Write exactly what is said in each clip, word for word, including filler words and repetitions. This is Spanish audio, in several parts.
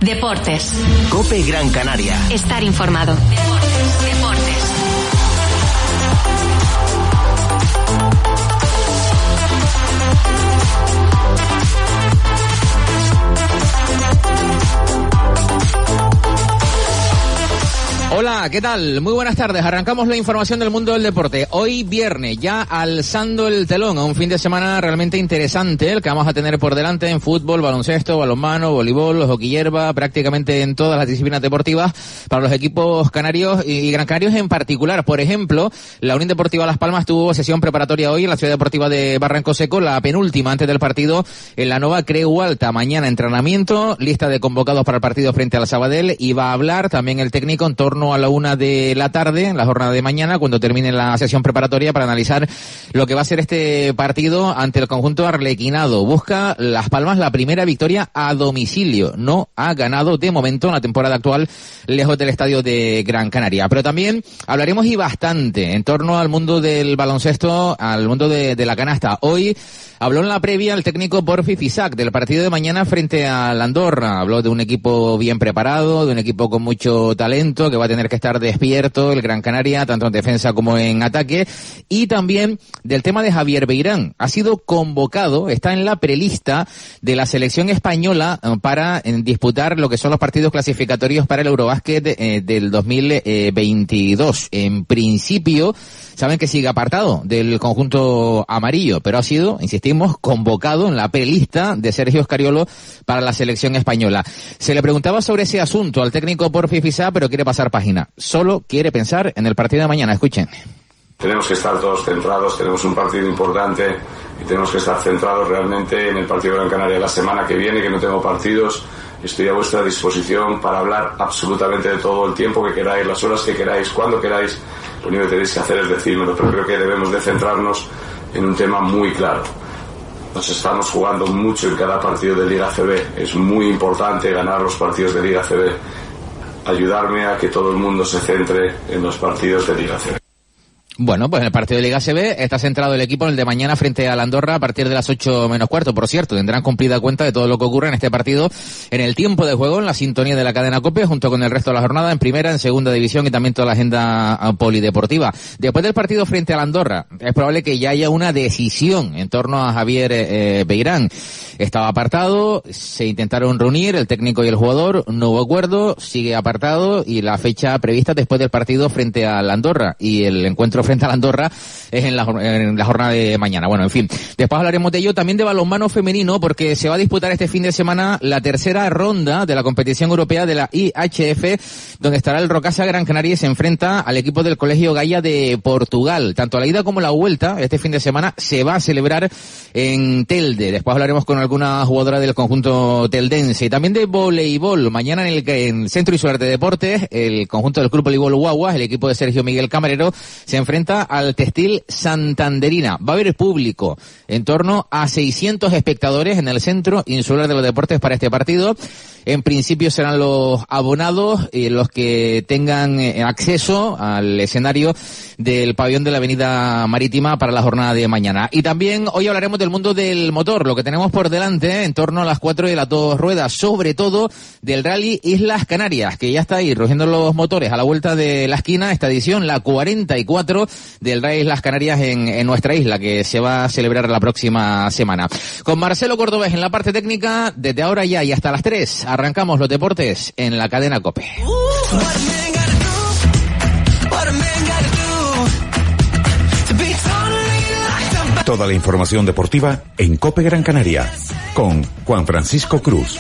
Deportes. COPE Gran Canaria. Estar informado. Deportes, deportes. Hola, ¿qué tal? Muy buenas tardes. Arrancamos la información del mundo del deporte. Hoy viernes, ya alzando el telón a un fin de semana realmente interesante, el que vamos a tener por delante en fútbol, baloncesto, balonmano, voleibol, hockey hierba, prácticamente en todas las disciplinas deportivas para los equipos canarios y gran canarios en particular. Por ejemplo, la Unión Deportiva Las Palmas tuvo sesión preparatoria hoy en la Ciudad Deportiva de Barranco Seco, la penúltima antes del partido en la Nova Creu Alta. Mañana entrenamiento, lista de convocados para el partido frente al Sabadell, y va a hablar también el técnico en torno a la una de la tarde, en la jornada de mañana, cuando termine la sesión preparatoria, para analizar lo que va a ser este partido ante el conjunto arlequinado. Busca Las Palmas la primera victoria a domicilio. No ha ganado de momento en la temporada actual lejos del estadio de Gran Canaria. Pero también hablaremos y bastante en torno al mundo del baloncesto, al mundo de, de la canasta. Hoy habló en la previa el técnico Porfi Fisac del partido de mañana frente a la Andorra. Habló de un equipo bien preparado, de un equipo con mucho talento, que va a tener que estar despierto el Gran Canaria, tanto en defensa como en ataque, y también del tema de Javier Beirán. Ha sido convocado, está en la prelista de la selección española para eh, disputar lo que son los partidos clasificatorios para el Eurobásquet eh, del dos mil veintidós. En principio, saben que sigue apartado del conjunto amarillo, pero ha sido, insistimos, convocado en la prelista de Sergio Scariolo para la selección española. Se le preguntaba sobre ese asunto al técnico Porfi Fisac, pero quiere pasar página. Solo quiere pensar en el partido de mañana. Escuchen. Tenemos que estar todos centrados, tenemos un partido importante y tenemos que estar centrados realmente en el partido de Gran Canaria la semana que viene, que no tengo partidos. Estoy a vuestra disposición para hablar absolutamente de todo el tiempo que queráis, las horas que queráis, cuando queráis. Lo único que tenéis que hacer es decírmelo, pero creo que debemos de centrarnos en un tema muy claro. Nos estamos jugando mucho en cada partido de Liga A C B. Es muy importante ganar los partidos de Liga A C B. Ayudarme a que todo el mundo se centre en los partidos de Liga A C B. Bueno, pues en el partido de Liga A C B está centrado el equipo en el de mañana frente a la Andorra a partir de las ocho menos cuarto. Por cierto, tendrán cumplida cuenta de todo lo que ocurre en este partido en el tiempo de juego, en la sintonía de la cadena COPE, junto con el resto de la jornada, en primera, en segunda división y también toda la agenda polideportiva. Después del partido frente a la Andorra, es probable que ya haya una decisión en torno a Javier eh, Beirán. Estaba apartado, se intentaron reunir el técnico y el jugador, no hubo acuerdo, sigue apartado, y la fecha prevista después del partido frente a la Andorra, y el encuentro frente a la Andorra es en la, en la jornada de mañana. Bueno, en fin, después hablaremos de ello, también de balonmano femenino, porque se va a disputar este fin de semana la tercera ronda de la competición europea de la I H F, donde estará el Rocasa Gran Canaria y se enfrenta al equipo del Colegio Gaia de Portugal. Tanto la ida como la vuelta este fin de semana se va a celebrar en Telde. Después hablaremos con alguna jugadora del conjunto teldense, y también de voleibol. Mañana en el, en el Centro Insular de Deportes, el conjunto del Club Voleibol Guaguas, el equipo de Sergio Miguel Camarero, se enfrenta al Textil Santanderina. Va a haber público, en torno a seiscientos espectadores en el Centro Insular de los Deportes para este partido. En principio serán los abonados y los que tengan acceso al escenario del pabellón de la Avenida Marítima para la jornada de mañana. Y también hoy hablaremos del mundo del motor, lo que tenemos por delante en torno a las cuatro y las dos ruedas, sobre todo del Rally Islas Canarias, que ya está ahí rugiendo los motores a la vuelta de la esquina. Esta edición, la cuarenta y cuatro del Rally Islas Canarias en, en nuestra isla, que se va a celebrar la próxima semana. Con Marcelo Cordobés en la parte técnica, desde ahora ya y hasta las tres, arrancamos los deportes en la cadena COPE. Toda la información deportiva en COPE Gran Canaria, con Juan Francisco Cruz.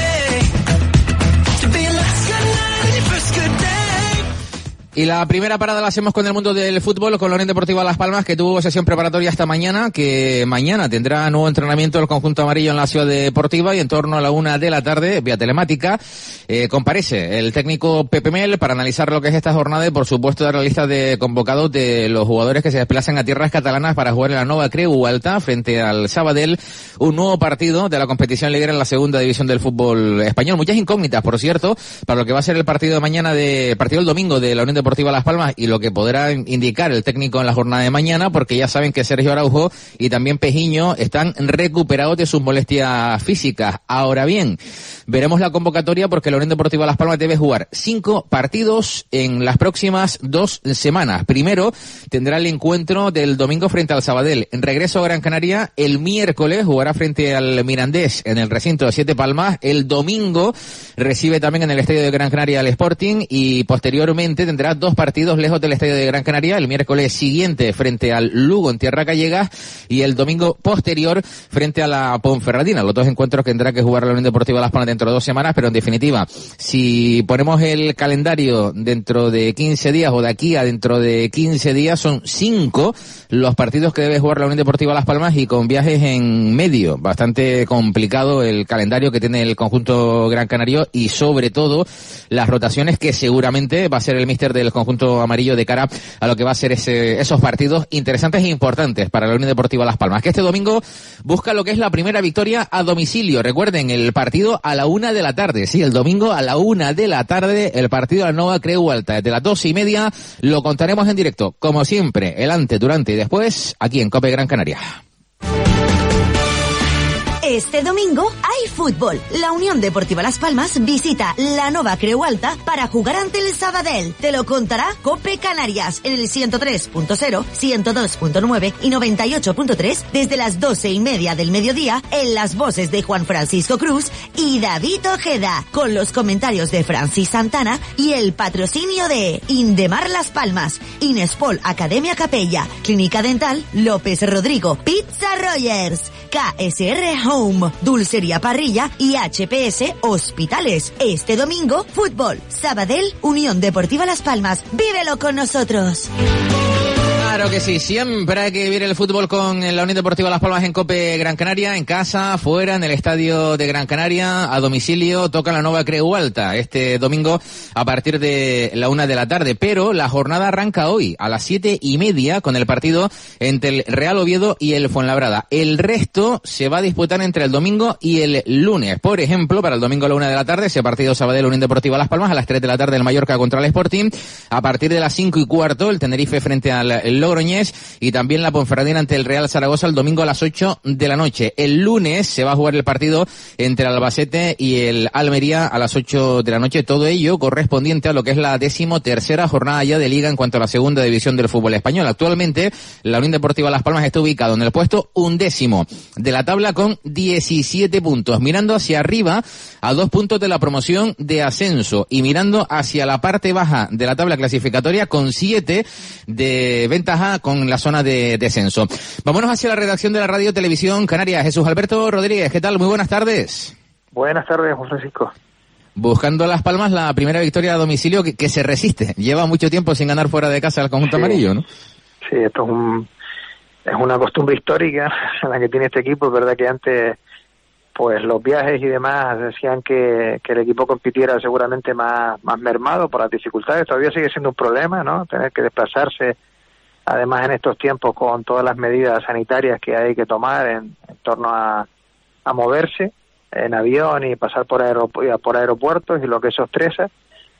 Y la primera parada la hacemos con el mundo del fútbol, con la Unión Deportiva Las Palmas, que tuvo sesión preparatoria esta mañana, que mañana tendrá nuevo entrenamiento del conjunto amarillo en la Ciudad Deportiva, y en torno a la una de la tarde, vía telemática, eh, comparece el técnico Pepe Mel para analizar lo que es esta jornada y, por supuesto, dar la lista de convocados de los jugadores que se desplazan a tierras catalanas para jugar en la Nova Creu Alta frente al Sabadell, un nuevo partido de la competición liguera en la segunda división del fútbol español. Muchas incógnitas, por cierto, para lo que va a ser el partido de mañana, de partido del domingo de la Unión Deportiva Deportiva Las Palmas y lo que podrá indicar el técnico en la jornada de mañana, porque ya saben que Sergio Araujo y también Pejiño están recuperados de sus molestias físicas. Ahora bien, veremos la convocatoria porque la Unión Deportiva Las Palmas debe jugar cinco partidos en las próximas dos semanas. Primero, tendrá el encuentro del domingo frente al Sabadell. En regreso a Gran Canaria, el miércoles jugará frente al Mirandés en el recinto de Siete Palmas. El domingo recibe también en el estadio de Gran Canaria al Sporting y posteriormente tendrá dos partidos lejos del estadio de Gran Canaria. El miércoles siguiente frente al Lugo en Tierra Gallegas y el domingo posterior frente a la Ponferradina. Los dos encuentros que tendrá que jugar la Unión Deportiva Las Palmas dentro de dos semanas, pero en definitiva, si ponemos el calendario dentro de quince días o de aquí a dentro de quince días, son cinco los partidos que debe jugar la Unión Deportiva Las Palmas y con viajes en medio. Bastante complicado el calendario que tiene el conjunto gran canario y sobre todo las rotaciones que seguramente va a ser el míster del conjunto amarillo de cara a lo que va a ser ese, esos partidos interesantes e importantes para la Unión Deportiva Las Palmas, que este domingo busca lo que es la primera victoria a domicilio. Recuerden, el partido a la una de la tarde, sí, el domingo a la una de la tarde, el partido de la Nova Creu Alta. Desde las doce y media lo contaremos en directo, como siempre, el antes, durante y después, aquí en COPE Gran Canaria. Este domingo hay fútbol. La Unión Deportiva Las Palmas visita la Nova Creu Alta para jugar ante el Sabadell. Te lo contará COPE Canarias en el ciento tres punto cero, ciento dos punto nueve y noventa y ocho punto tres desde las doce y media del mediodía en las voces de Juan Francisco Cruz y David Ojeda, con los comentarios de Francis Santana y el patrocinio de Indemar Las Palmas, Inespol Academia Capella, Clínica Dental López Rodrigo, Pizza Rogers, K S R Home, Dulcería Parrilla y H P S Hospitales. Este domingo, fútbol, Sabadell, Unión Deportiva Las Palmas. ¡Vívelo con nosotros! Claro que sí, siempre hay que vivir el fútbol con la Unión Deportiva Las Palmas en COPE Gran Canaria, en casa, fuera, en el estadio de Gran Canaria, a domicilio, toca la Nova Creu Alta este domingo a partir de la una de la tarde, pero la jornada arranca hoy a las siete y media con el partido entre el Real Oviedo y el Fuenlabrada. El resto se va a disputar entre el domingo y el lunes. Por ejemplo, para el domingo a la una de la tarde, ese partido Sabadell Unión Deportiva Las Palmas, a las tres de la tarde el Mallorca contra el Sporting, a partir de las cinco y cuarto el Tenerife frente al el Logroñés y también la Ponferradina ante el Real Zaragoza el domingo a las ocho de la noche. El lunes se va a jugar el partido entre el Albacete y el Almería a las ocho de la noche, todo ello correspondiente a lo que es la decimotercera jornada ya de liga en cuanto a la segunda división del fútbol español. Actualmente la Unión Deportiva Las Palmas está ubicado en el puesto undécimo de la tabla con diecisiete puntos, mirando hacia arriba a dos puntos de la promoción de ascenso y mirando hacia la parte baja de la tabla clasificatoria con siete de ventaja con la zona de descenso. Vámonos hacia la redacción de la Radio Televisión Canaria. Jesús Alberto Rodríguez, ¿qué tal? Muy buenas tardes. Buenas tardes, Juan Francisco. Buscando Las Palmas la primera victoria a domicilio que, que se resiste. Lleva mucho tiempo sin ganar fuera de casa el conjunto sí. amarillo, ¿no? Sí, esto es un es una costumbre histórica la que tiene este equipo. Es verdad que antes pues los viajes y demás decían que, que el equipo compitiera seguramente más, más mermado por las dificultades. Todavía sigue siendo un problema, ¿no? Tener que desplazarse, además en estos tiempos con todas las medidas sanitarias que hay que tomar en, en torno a, a moverse en avión y pasar por, aeropu- por aeropuertos y lo que eso estresa.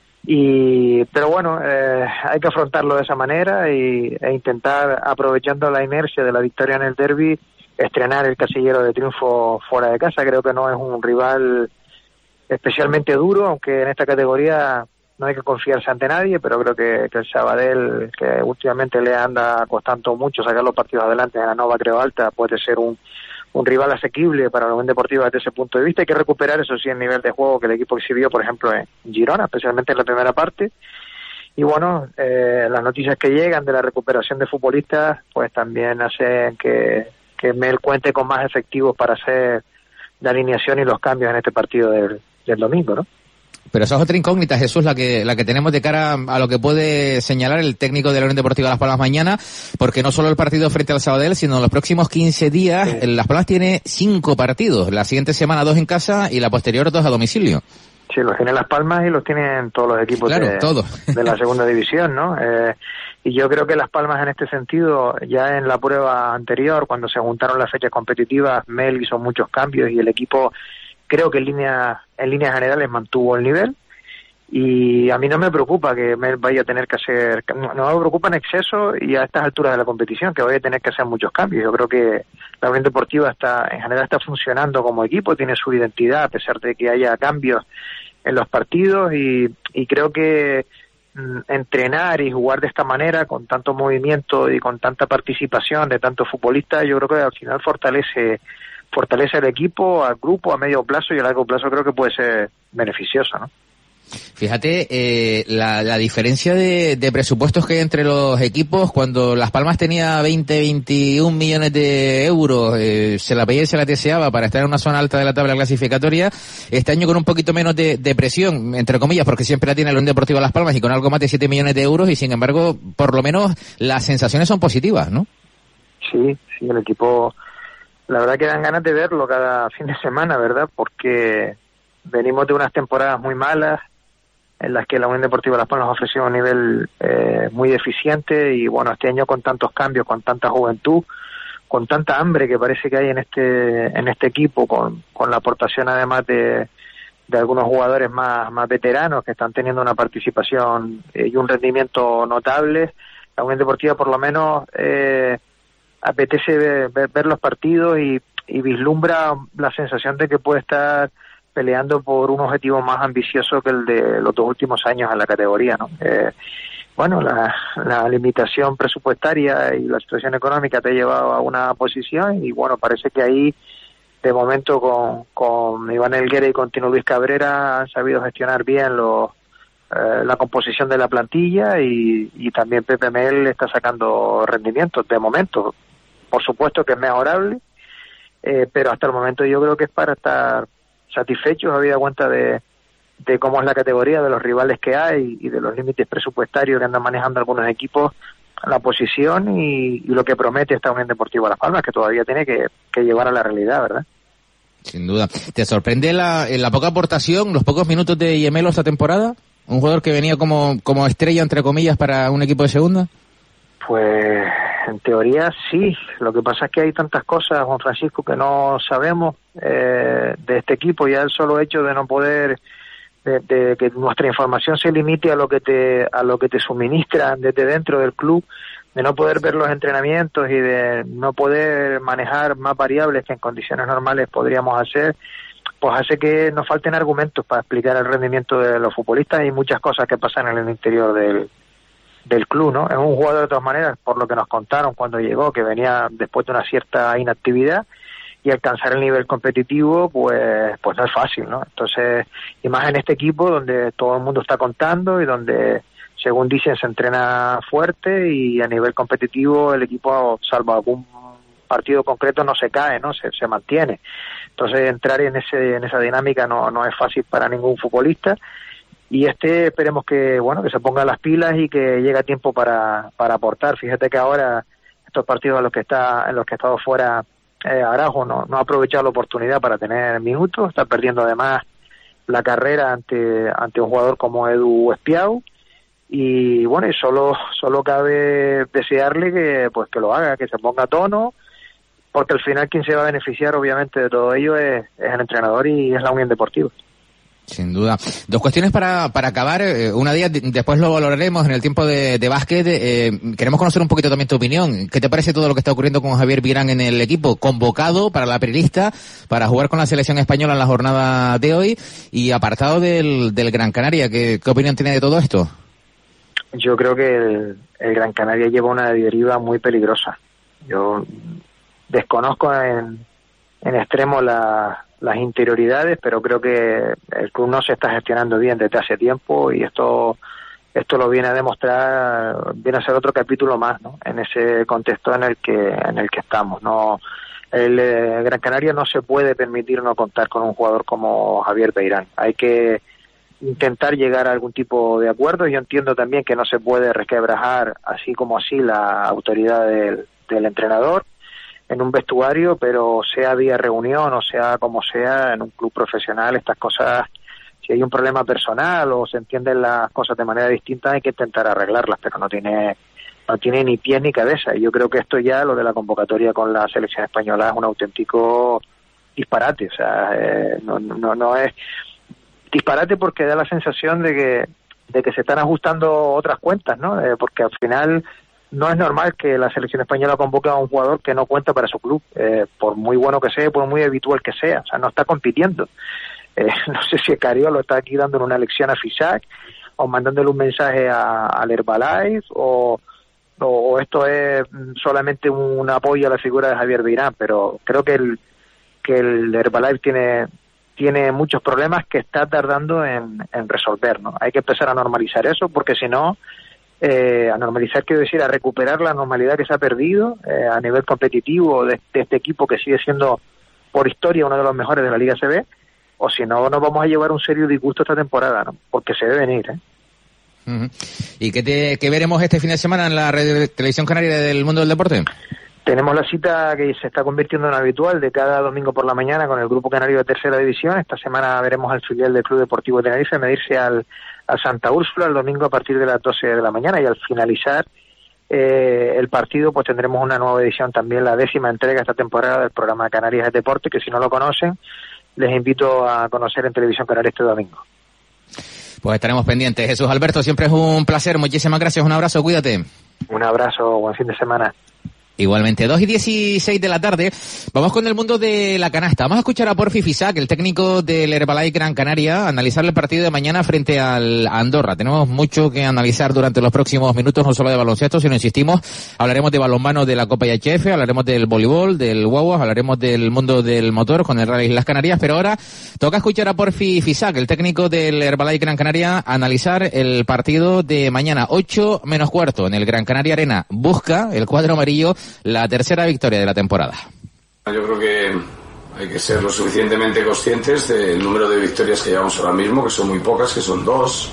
Y, pero bueno, eh, hay que afrontarlo de esa manera y, e intentar, aprovechando la inercia de la victoria en el derbi, estrenar el casillero de triunfo fuera de casa. Creo que no es un rival especialmente duro, aunque en esta categoría no hay que confiarse ante nadie, pero creo que, que el Sabadell, que últimamente le anda costando mucho sacar los partidos adelante en la Nova Creu Alta, puede ser un, un rival asequible para la Unión Deportiva desde ese punto de vista. Hay que recuperar, eso sí, el nivel de juego que el equipo exhibió, por ejemplo, en Girona, especialmente en la primera parte. Y bueno, eh, las noticias que llegan de la recuperación de futbolistas, pues también hacen que, que Mel cuente con más efectivos para hacer la alineación y los cambios en este partido del, del domingo, ¿no? Pero esa es otra incógnita, Jesús, la que la que tenemos de cara a lo que puede señalar el técnico de la Unión Deportiva Las Palmas mañana, porque no solo el partido frente al Sabadell, sino en los próximos quince días, sí. Las Palmas tiene cinco partidos, la siguiente semana dos en casa y la posterior dos a domicilio. Sí, los tienen Las Palmas y los tienen todos los equipos claro, de, todo. de la segunda división, ¿no? Eh, y yo creo que Las Palmas en este sentido, ya en la prueba anterior, cuando se juntaron las fechas competitivas, Mel hizo muchos cambios y el equipo creo que en línea en líneas generales mantuvo el nivel y a mí no me preocupa que me vaya a tener que hacer, no, no me preocupa en exceso y a estas alturas de la competición que vaya a tener que hacer muchos cambios. Yo creo que la Unión Deportiva está, en general está funcionando como equipo, tiene su identidad a pesar de que haya cambios en los partidos, y, y creo que mm, entrenar y jugar de esta manera con tanto movimiento y con tanta participación de tantos futbolistas, yo creo que al final fortalece fortalece al equipo, al grupo a medio plazo, y a largo plazo creo que puede ser beneficioso, ¿no? Fíjate, eh, la, la diferencia de, de presupuestos que hay entre los equipos. Cuando Las Palmas tenía veinte, veintiún millones de euros, eh, se la pedía y se la deseaba para estar en una zona alta de la tabla clasificatoria. Este año con un poquito menos de, de presión, entre comillas, porque siempre la tiene la Unión Deportiva Las Palmas, y con algo más de siete millones de euros, y sin embargo, por lo menos las sensaciones son positivas, ¿no? Sí, sí, el equipo, la verdad que dan ganas de verlo cada fin de semana, ¿verdad? Porque venimos de unas temporadas muy malas, en las que la Unión Deportiva Las Palmas ofreció un nivel eh, muy deficiente, y bueno, este año con tantos cambios, con tanta juventud, con tanta hambre que parece que hay en este en este equipo, con, con la aportación además de, de algunos jugadores más, más veteranos que están teniendo una participación eh, y un rendimiento notable, la Unión Deportiva por lo menos eh, apetece ver, ver, ver los partidos y, y vislumbra la sensación de que puede estar peleando por un objetivo más ambicioso que el de los dos últimos años en la categoría, ¿no? Eh, bueno, la, la limitación presupuestaria y la situación económica te ha llevado a una posición, y bueno, parece que ahí, de momento, con, con Iván Helguera y con Tino Luis Cabrera han sabido gestionar bien los, eh, la composición de la plantilla, y, y también Pepe Mel está sacando rendimientos, de momento. Por supuesto que es mejorable, eh, pero hasta el momento yo creo que es para estar satisfechos, habida cuenta de, de cómo es la categoría, de los rivales que hay y de los límites presupuestarios que andan manejando algunos equipos, la posición y, y lo que promete esta Unión Deportiva Las Palmas, que todavía tiene que, que llevar a la realidad, ¿verdad? Sin duda. ¿Te sorprende la, la poca aportación, los pocos minutos de Yemelo esta temporada? ¿Un jugador que venía como, como estrella, entre comillas, para un equipo de segunda? Pues en teoría sí, lo que pasa es que hay tantas cosas, Juan Francisco, que no sabemos eh, de este equipo. Ya el solo hecho de no poder, de, de que nuestra información se limite a lo que te a lo que te suministran desde dentro del club, de no poder ver los entrenamientos y de no poder manejar más variables que en condiciones normales podríamos hacer, pues hace que nos falten argumentos para explicar el rendimiento de los futbolistas y muchas cosas que pasan en el interior del del club, ¿no? Es un jugador de todas maneras, por lo que nos contaron cuando llegó, que venía después de una cierta inactividad, y alcanzar el nivel competitivo, pues pues no es fácil, ¿no? Entonces, y más en este equipo donde todo el mundo está contando y donde, según dicen, se entrena fuerte, y a nivel competitivo el equipo, salvo algún partido concreto, no se cae, ¿no? Se, se mantiene. Entonces, entrar en ese en esa dinámica no no es fácil para ningún futbolista. Y este esperemos que bueno que se ponga las pilas y que llegue a tiempo para para aportar. Fíjate que ahora estos partidos en los que está en los que ha estado fuera eh, Araujo no no ha aprovechado la oportunidad para tener minutos, está perdiendo además la carrera ante ante un jugador como Edu Espiau, y bueno, y solo solo cabe desearle que pues que lo haga, que se ponga a tono, porque al final quien se va a beneficiar obviamente de todo ello es, es el entrenador y es la Unión Deportiva. Sin duda. Dos cuestiones para, para acabar. Una de ellas, después lo valoraremos en el tiempo de, de básquet. Eh, queremos conocer un poquito también tu opinión. ¿Qué te parece todo lo que está ocurriendo con Javier Virán en el equipo? Convocado para la prelista, para jugar con la selección española en la jornada de hoy, y apartado del, del Gran Canaria. ¿Qué, qué opinión tiene de todo esto? Yo creo que el, el Gran Canaria lleva una deriva muy peligrosa. Yo desconozco en, en extremo la... las interioridades, pero creo que el club no se está gestionando bien desde hace tiempo, y esto esto lo viene a demostrar, viene a ser otro capítulo más, ¿no? En ese contexto en el que en el que estamos. No, el eh, Gran Canaria no se puede permitir no contar con un jugador como Javier Beirán. Hay que intentar llegar a algún tipo de acuerdo. Yo entiendo también que no se puede resquebrajar así como así la autoridad del, del entrenador en un vestuario, pero sea vía reunión o sea como sea, en un club profesional estas cosas, si hay un problema personal o se entienden las cosas de manera distinta, hay que intentar arreglarlas, pero no tiene no tiene ni pies ni cabeza. Y yo creo que esto ya, lo de la convocatoria con la selección española, es un auténtico disparate. O sea, eh, no, no, no es disparate porque da la sensación de que de que se están ajustando otras cuentas, ¿no? Eh, porque al final no es normal que la selección española convoque a un jugador que no cuenta para su club, eh, por muy bueno que sea, por muy habitual que sea, o sea, no está compitiendo. Eh, no sé si Cariolo está aquí dando una lección a Fisac, o mandándole un mensaje a, al Herbalife, o, o, o esto es solamente un apoyo a la figura de Javier Beirán, pero creo que el, que el Herbalife tiene... tiene muchos problemas que está tardando en, en resolver, ¿no? Hay que empezar a normalizar eso, porque si no, eh, a normalizar quiero decir a recuperar la normalidad que se ha perdido eh, a nivel competitivo de, de este equipo que sigue siendo por historia uno de los mejores de la Liga A C B, o si no nos vamos a llevar un serio disgusto esta temporada, ¿no? Porque se debe venir, ¿eh? Uh-huh. ¿Y qué, te, qué veremos este fin de semana en la red, televisión canaria del mundo del deporte? Tenemos la cita que se está convirtiendo en habitual de cada domingo por la mañana con el Grupo Canario de Tercera División. Esta semana veremos al filial del Club Deportivo Tenerife medirse al, al Santa Úrsula el domingo a partir de las doce de la mañana, y al finalizar eh, el partido pues tendremos una nueva edición, también la décima entrega esta temporada del programa Canarias de Deporte, que si no lo conocen les invito a conocer en Televisión Canaria este domingo. Pues estaremos pendientes. Jesús Alberto, siempre es un placer, muchísimas gracias, un abrazo, cuídate. Un abrazo, buen fin de semana. Igualmente, dos y dieciséis de la tarde, vamos con el mundo de la canasta. Vamos a escuchar a Porfi Fisac, el técnico del Herbalife Gran Canaria, analizar el partido de mañana frente al Andorra. Tenemos mucho que analizar durante los próximos minutos, no solo de baloncesto, sino, insistimos, hablaremos de balonmano de la Copa I H F, hablaremos del voleibol, del guaguas, hablaremos del mundo del motor con el Rally Las Canarias, pero ahora toca escuchar a Porfi Fisac, el técnico del Herbalife Gran Canaria, analizar el partido de mañana, ocho menos cuarto, en el Gran Canaria Arena. Busca el cuadro amarillo la tercera victoria de la temporada. Yo creo que hay que ser lo suficientemente conscientes del número de victorias que llevamos ahora mismo, que son muy pocas, que son dos,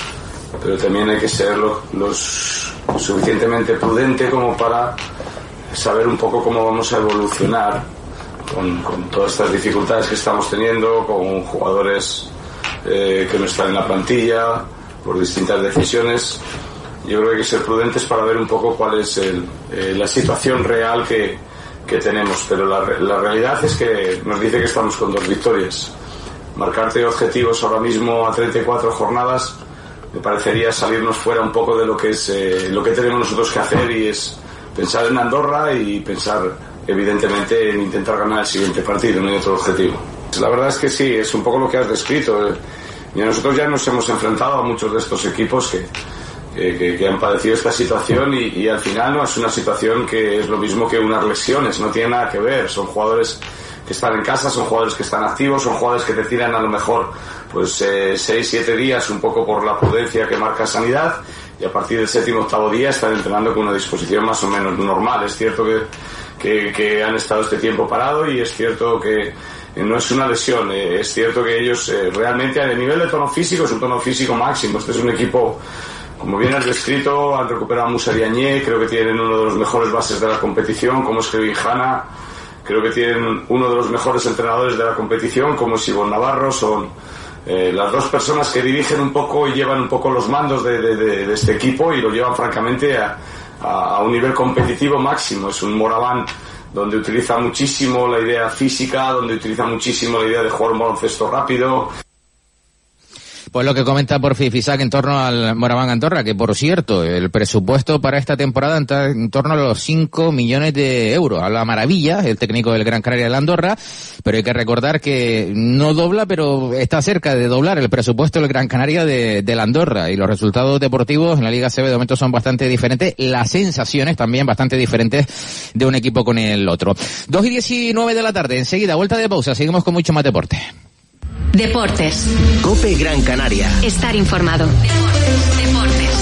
pero también hay que ser lo, los suficientemente prudente como para saber un poco cómo vamos a evolucionar con, con todas estas dificultades que estamos teniendo, con jugadores eh, que no están en la plantilla por distintas decisiones. Yo creo que hay que ser prudentes para ver un poco cuál es el, eh, la situación real que, que tenemos, pero la, la realidad es que nos dice que estamos con dos victorias. Marcarte objetivos ahora mismo a treinta y cuatro jornadas me parecería salirnos fuera un poco de lo que es eh, lo que tenemos nosotros que hacer, y es pensar en Andorra y pensar evidentemente en intentar ganar el siguiente partido, no hay otro objetivo. La verdad es que sí, es un poco lo que has descrito. Y nosotros ya nos hemos enfrentado a muchos de estos equipos que Que, que han padecido esta situación, y, y al final no es una situación que es lo mismo que unas lesiones, no tiene nada que ver. Son jugadores que están en casa, son jugadores que están activos, son jugadores que te tiran a lo mejor pues eh, seis, siete días, un poco por la prudencia que marca Sanidad, y a partir del séptimo, octavo día están entrenando con una disposición más o menos normal. Es cierto que, que, que han estado este tiempo parado, y es cierto que no es una lesión, eh, es cierto que ellos eh, realmente a nivel de tono físico es un tono físico máximo. Este es un equipo, como bien has descrito, han recuperado a Musa Diagne, creo que tienen uno de los mejores bases de la competición, como es Kevin Hanna, creo que tienen uno de los mejores entrenadores de la competición, como es Ivonne Navarro. Son eh, las dos personas que dirigen un poco y llevan un poco los mandos de, de, de, de este equipo, y lo llevan francamente a, a, a un nivel competitivo máximo. Es un Moraván donde utiliza muchísimo la idea física, donde utiliza muchísimo la idea de jugar un baloncesto rápido. Pues lo que comenta Porfi Fisac en torno al Moraván Andorra, que por cierto, el presupuesto para esta temporada está en torno a los cinco millones de euros. Habla maravilla el técnico del Gran Canaria de la Andorra, pero hay que recordar que no dobla, pero está cerca de doblar el presupuesto del Gran Canaria de, de la Andorra, y los resultados deportivos en la Liga A C B de momento son bastante diferentes, las sensaciones también bastante diferentes de un equipo con el otro. dos y diecinueve de la tarde, enseguida, vuelta de pausa, seguimos con mucho más deporte. Deportes. COPE Gran Canaria. Estar informado. Deportes. Deportes.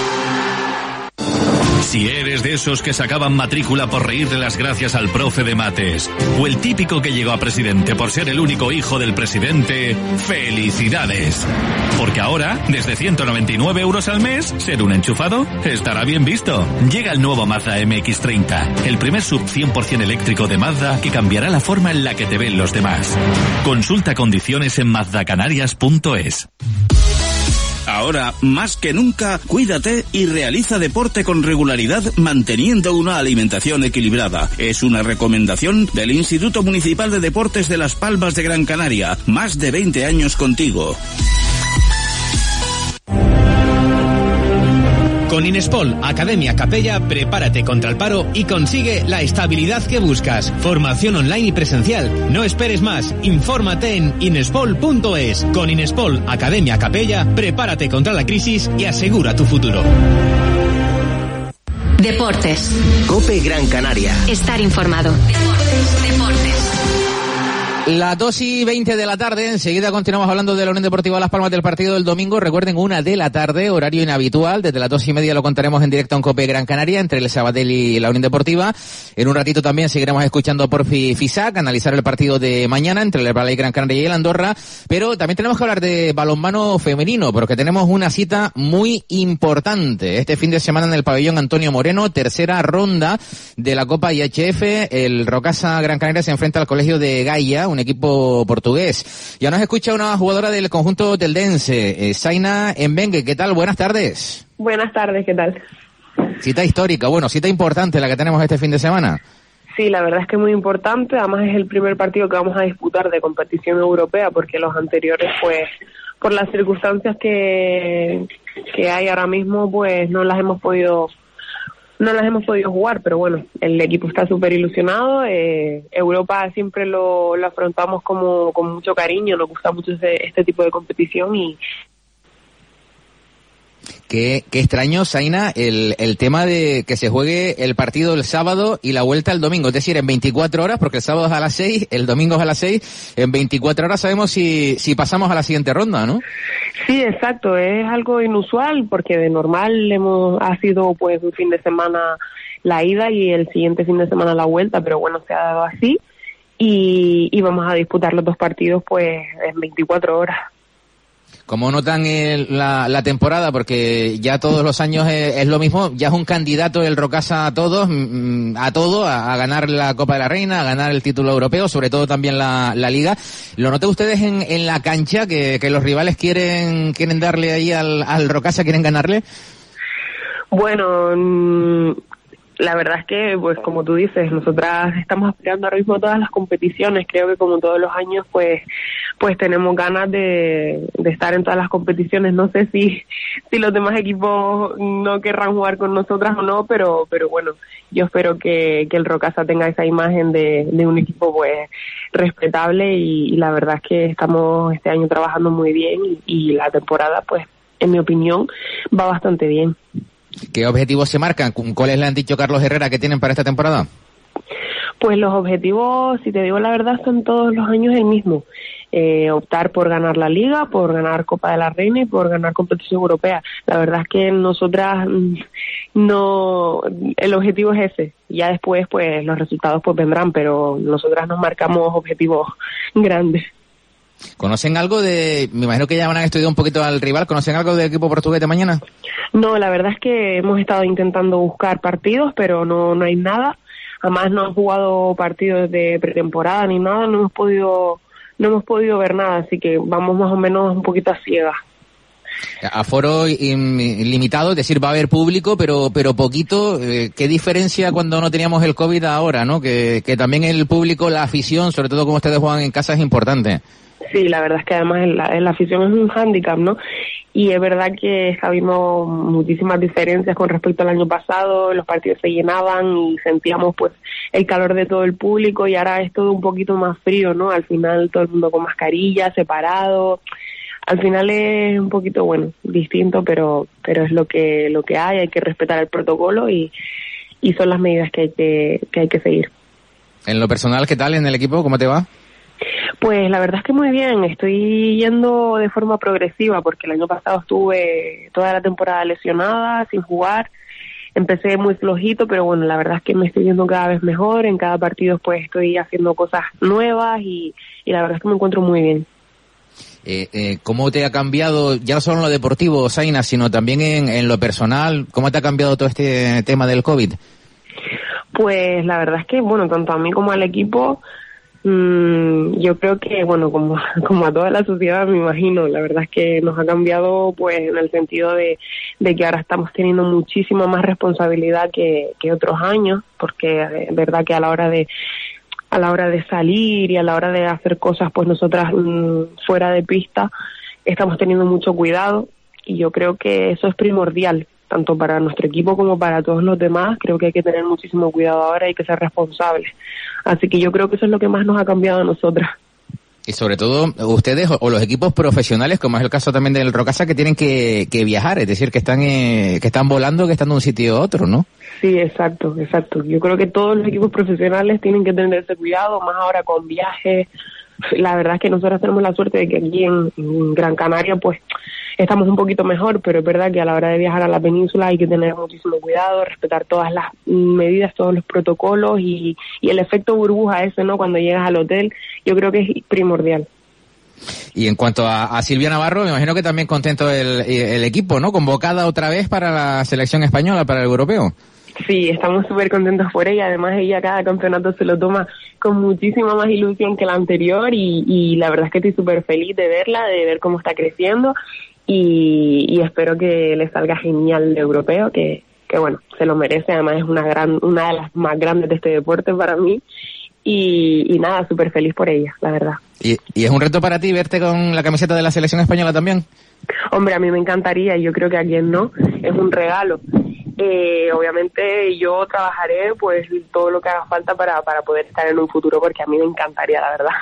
Si eres de esos que sacaban matrícula por reírle las gracias al profe de mates, o el típico que llegó a presidente por ser el único hijo del presidente, ¡felicidades! Porque ahora, desde ciento noventa y nueve euros al mes, ser un enchufado estará bien visto. Llega el nuevo Mazda M X treinta, el primer sub cien por ciento eléctrico de Mazda que cambiará la forma en la que te ven los demás. Consulta condiciones en mazda canarias punto es. Ahora, más que nunca, cuídate y realiza deporte con regularidad manteniendo una alimentación equilibrada. Es una recomendación del Instituto Municipal de Deportes de Las Palmas de Gran Canaria. Más de veinte años contigo. Con Inespol Academia Capella, prepárate contra el paro y consigue la estabilidad que buscas. Formación online y presencial. No esperes más. Infórmate en inespol punto es. Con Inespol Academia Capella, prepárate contra la crisis y asegura tu futuro. Deportes. COPE Gran Canaria. Estar informado. Deportes. Deportes. Las dos y veinte de la tarde, enseguida continuamos hablando de la Unión Deportiva Las Palmas del partido del domingo. Recuerden, una de la tarde, horario inhabitual, desde las dos y media lo contaremos en directo en COPE Gran Canaria, entre el Sabadell y la Unión Deportiva. En un ratito también seguiremos escuchando por Fisac, analizar el partido de mañana entre el Herbalife Gran Canaria y el Andorra, pero también tenemos que hablar de balonmano femenino, porque tenemos una cita muy importante. Este fin de semana en el pabellón Antonio Moreno, tercera ronda de la Copa I H F, el Rocasa Gran Canaria se enfrenta al Colegio de Gaia, un equipo portugués. Ya nos escucha una jugadora del conjunto teldense, eh, Zaina Mbengue. ¿Qué tal? Buenas tardes. Buenas tardes, ¿qué tal? Cita histórica, bueno, cita importante la que tenemos este fin de semana. Sí, la verdad es que es muy importante. Además es el primer partido que vamos a disputar de competición europea, porque los anteriores, pues, por las circunstancias que, que hay ahora mismo, pues no las hemos podido no las hemos podido jugar, pero bueno, el equipo está súper ilusionado. Eh, Europa siempre lo, lo afrontamos como con mucho cariño, nos gusta mucho ese, este tipo de competición y Qué, qué extraño, Zaina, el, el tema de que se juegue el partido el sábado y la vuelta el domingo, es decir, en veinticuatro horas, porque el sábado es a las seis, el domingo es a las seis, en veinticuatro horas sabemos si, si pasamos a la siguiente ronda, ¿no? Sí, exacto, es algo inusual, porque de normal hemos ha sido pues un fin de semana la ida y el siguiente fin de semana la vuelta, pero bueno, se ha dado así y, y vamos a disputar los dos partidos pues en veinticuatro horas. ¿Cómo notan el, la, la temporada? Porque ya todos los años es, es lo mismo, ya es un candidato el Rocasa a todos, a todo, a, a ganar la Copa de la Reina, a ganar el título europeo, sobre todo también la, la Liga. ¿Lo notan ustedes en, en la cancha, que, que los rivales quieren quieren darle ahí al, al Rocasa, quieren ganarle? Bueno, mmm... la verdad es que, pues como tú dices, nosotras estamos aspirando ahora mismo a todas las competiciones. Creo que como todos los años, pues pues tenemos ganas de, de estar en todas las competiciones. No sé si si los demás equipos no querrán jugar con nosotras o no, pero pero bueno, yo espero que, que el Rocasa tenga esa imagen de, de un equipo pues respetable y, y la verdad es que estamos este año trabajando muy bien y, y la temporada, pues en mi opinión, va bastante bien. ¿Qué objetivos se marcan? ¿Cuáles le han dicho Carlos Herrera que tienen para esta temporada? Pues los objetivos, si te digo la verdad, son todos los años el mismo. Eh, optar por ganar la Liga, por ganar Copa de la Reina y por ganar competición europea. La verdad es que nosotras no, el objetivo es ese. Ya después, pues los resultados pues vendrán, pero nosotras nos marcamos objetivos grandes. ¿Conocen algo de, me imagino que ya van a estudiar un poquito al rival, ¿conocen algo del equipo portugués de mañana? No, la verdad es que hemos estado intentando buscar partidos, pero no, no hay nada. Además no han jugado partidos de pretemporada ni nada, no hemos podido, no hemos podido ver nada, así que vamos más o menos un poquito a ciegas. Aforo limitado, es decir, va a haber público, pero pero poquito. Eh, ¿Qué diferencia cuando no teníamos el COVID ahora, no? Que, que también el público, la afición, sobre todo como ustedes juegan en casa, es importante. Sí, la verdad es que además la, la afición es un hándicap, ¿no? Y es verdad que está habiendo muchísimas diferencias con respecto al año pasado, los partidos se llenaban y sentíamos pues el calor de todo el público y ahora es todo un poquito más frío, ¿no? Al final todo el mundo con mascarilla, separado. Al final es un poquito, bueno, distinto, pero pero es lo que lo que hay, hay que respetar el protocolo y, y son las medidas que hay que, que hay que seguir. En lo personal, ¿qué tal en el equipo? ¿Cómo te va? Pues la verdad es que muy bien, estoy yendo de forma progresiva porque el año pasado estuve toda la temporada lesionada, sin jugar, empecé muy flojito, pero bueno, la verdad es que me estoy yendo cada vez mejor, en cada partido pues estoy haciendo cosas nuevas y, y la verdad es que me encuentro muy bien. Eh, eh, ¿Cómo te ha cambiado, ya no solo en lo deportivo, Zaina, sino también en, en lo personal, cómo te ha cambiado todo este tema del COVID? Pues la verdad es que, bueno, tanto a mí como al equipo Mm, yo creo que, bueno, como, como a toda la sociedad, me imagino, la verdad es que nos ha cambiado, pues, en el sentido de, de que ahora estamos teniendo muchísima más responsabilidad que, que otros años, porque es verdad que a la hora de a la hora de salir y a la hora de hacer cosas, pues nosotras mmm, fuera de pista estamos teniendo mucho cuidado, y yo creo que eso es primordial, tanto para nuestro equipo como para todos los demás. Creo que hay que tener muchísimo cuidado ahora, hay que ser responsables. Así que yo creo que eso es lo que más nos ha cambiado a nosotras. Y sobre todo ustedes o los equipos profesionales, como es el caso también del Rocasa, que tienen que, que viajar, es decir, que están eh, que están volando, que están de un sitio a otro, ¿no? Sí, exacto, exacto. Yo creo que todos los equipos profesionales tienen que tener ese cuidado, más ahora con viajes. La verdad es que nosotros tenemos la suerte de que aquí en, en Gran Canaria, pues, estamos un poquito mejor, pero es verdad que a la hora de viajar a la península hay que tener muchísimo cuidado, respetar todas las medidas, todos los protocolos y, y el efecto burbuja ese, ¿no? Cuando llegas al hotel, yo creo que es primordial. Y en cuanto a, a Silvia Navarro, me imagino que también contento el, el equipo, ¿no? Convocada otra vez para la selección española, para el europeo. Sí, estamos súper contentos por ella. Además, ella cada campeonato se lo toma con muchísima más ilusión que la anterior y, y la verdad es que estoy súper feliz de verla, de ver cómo está creciendo y, y espero que le salga genial el europeo, que, que bueno, se lo merece. Además es una gran, una de las más grandes de este deporte para mí y, y nada, súper feliz por ella, la verdad. ¿Y, ¿Y es un reto para ti verte con la camiseta de la selección española también? Hombre, a mí me encantaría y yo creo que a quien no, es un regalo. Eh, obviamente yo trabajaré pues todo lo que haga falta para, para poder estar en un futuro, porque a mí me encantaría, la verdad.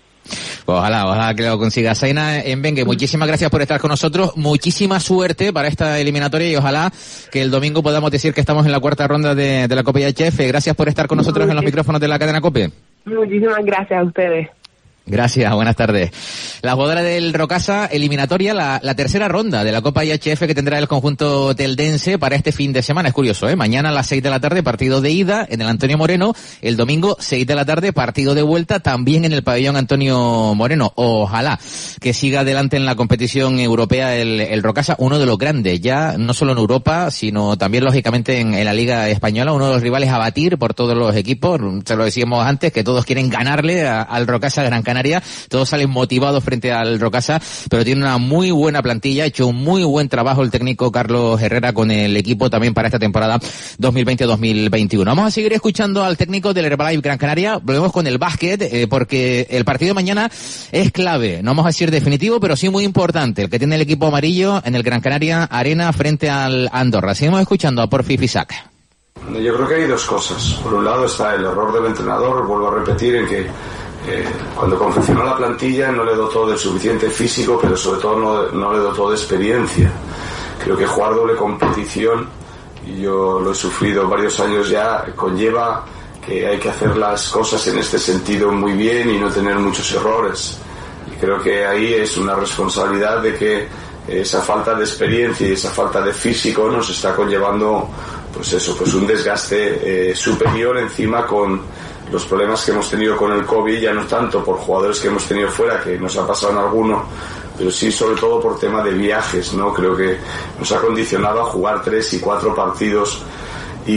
Ojalá, ojalá que lo consiga. Zaina Mbengue, muchísimas gracias por estar con nosotros, muchísima suerte para esta eliminatoria y ojalá que el domingo podamos decir que estamos en la cuarta ronda de, de la Copa I H F. Gracias por estar con nosotros en los micrófonos de la cadena COPE. Muchísimas gracias a ustedes. Gracias, buenas tardes. La jugadora del Rocasa, eliminatoria, la, la tercera ronda de la Copa I H F que tendrá el conjunto teldense para este fin de semana. Es curioso, ¿eh? Mañana a las seis de la tarde, partido de ida en el Antonio Moreno. El domingo, seis de la tarde, partido de vuelta también en el pabellón Antonio Moreno. Ojalá que siga adelante en la competición europea el, el Rocasa, uno de los grandes, ya no solo en Europa, sino también lógicamente en, en la Liga Española, uno de los rivales a batir por todos los equipos. Se lo decíamos antes, que todos quieren ganarle a, al Rocasa Gran Canaria. Todos salen motivados frente al Rocasa, pero tiene una muy buena plantilla, ha hecho un muy buen trabajo el técnico Carlos Herrera con el equipo también para esta temporada dos mil veinte dos mil veintiuno. Vamos a seguir escuchando al técnico del Herbalife Gran Canaria. Volvemos con el básquet, eh, porque el partido de mañana es clave, no vamos a decir definitivo, pero sí muy importante, el que tiene el equipo amarillo en el Gran Canaria Arena frente al Andorra. Seguimos escuchando a Porfi Fisac. Yo creo que hay dos cosas. Por un lado está el error del entrenador, vuelvo a repetir, en que Eh, cuando confeccionó la plantilla no le dotó del suficiente físico, pero sobre todo no, no le dotó de experiencia. Creo que jugar doble competición, y yo lo he sufrido varios años ya, conlleva que hay que hacer las cosas en este sentido muy bien y no tener muchos errores. Y creo que ahí es una responsabilidad de que esa falta de experiencia y esa falta de físico nos está conllevando pues eso, pues un desgaste eh, superior, encima con los problemas que hemos tenido con el COVID, ya no tanto por jugadores que hemos tenido fuera, que nos ha pasado en alguno, pero sí sobre todo por tema de viajes, ¿no? Creo que nos ha condicionado a jugar tres y cuatro partidos y,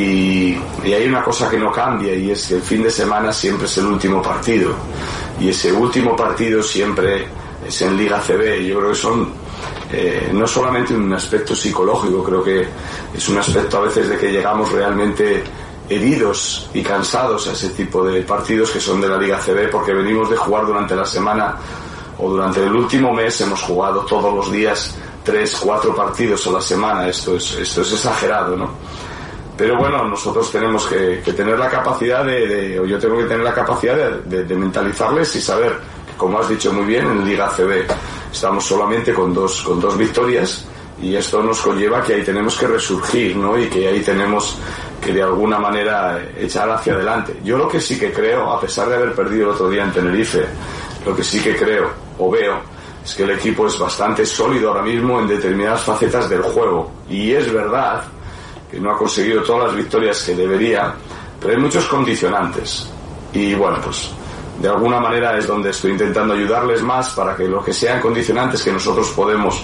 y, y hay una cosa que no cambia, y es que el fin de semana siempre es el último partido, y ese último partido siempre es en Liga C B. Yo creo que son eh, no solamente un aspecto psicológico, creo que es un aspecto a veces de que llegamos realmente heridos y cansados a ese tipo de partidos que son de la Liga C B, porque venimos de jugar durante la semana o durante el último mes, hemos jugado todos los días tres, cuatro partidos a la semana. Esto es, esto es exagerado, ¿no? Pero bueno, nosotros tenemos que, que tener la capacidad de, de, o yo tengo que tener la capacidad de, de, de mentalizarles y saber que, como has dicho muy bien, en Liga C B estamos solamente con dos, con dos victorias, y esto nos conlleva que ahí tenemos que resurgir, ¿no? Y que ahí tenemos que de alguna manera echar hacia adelante. Yo lo que sí que creo, a pesar de haber perdido el otro día en Tenerife, lo que sí que creo o veo es que el equipo es bastante sólido ahora mismo en determinadas facetas del juego, y es verdad que no ha conseguido todas las victorias que debería, pero hay muchos condicionantes, y bueno, pues de alguna manera es donde estoy intentando ayudarles más, para que lo que sean condicionantes que nosotros podemos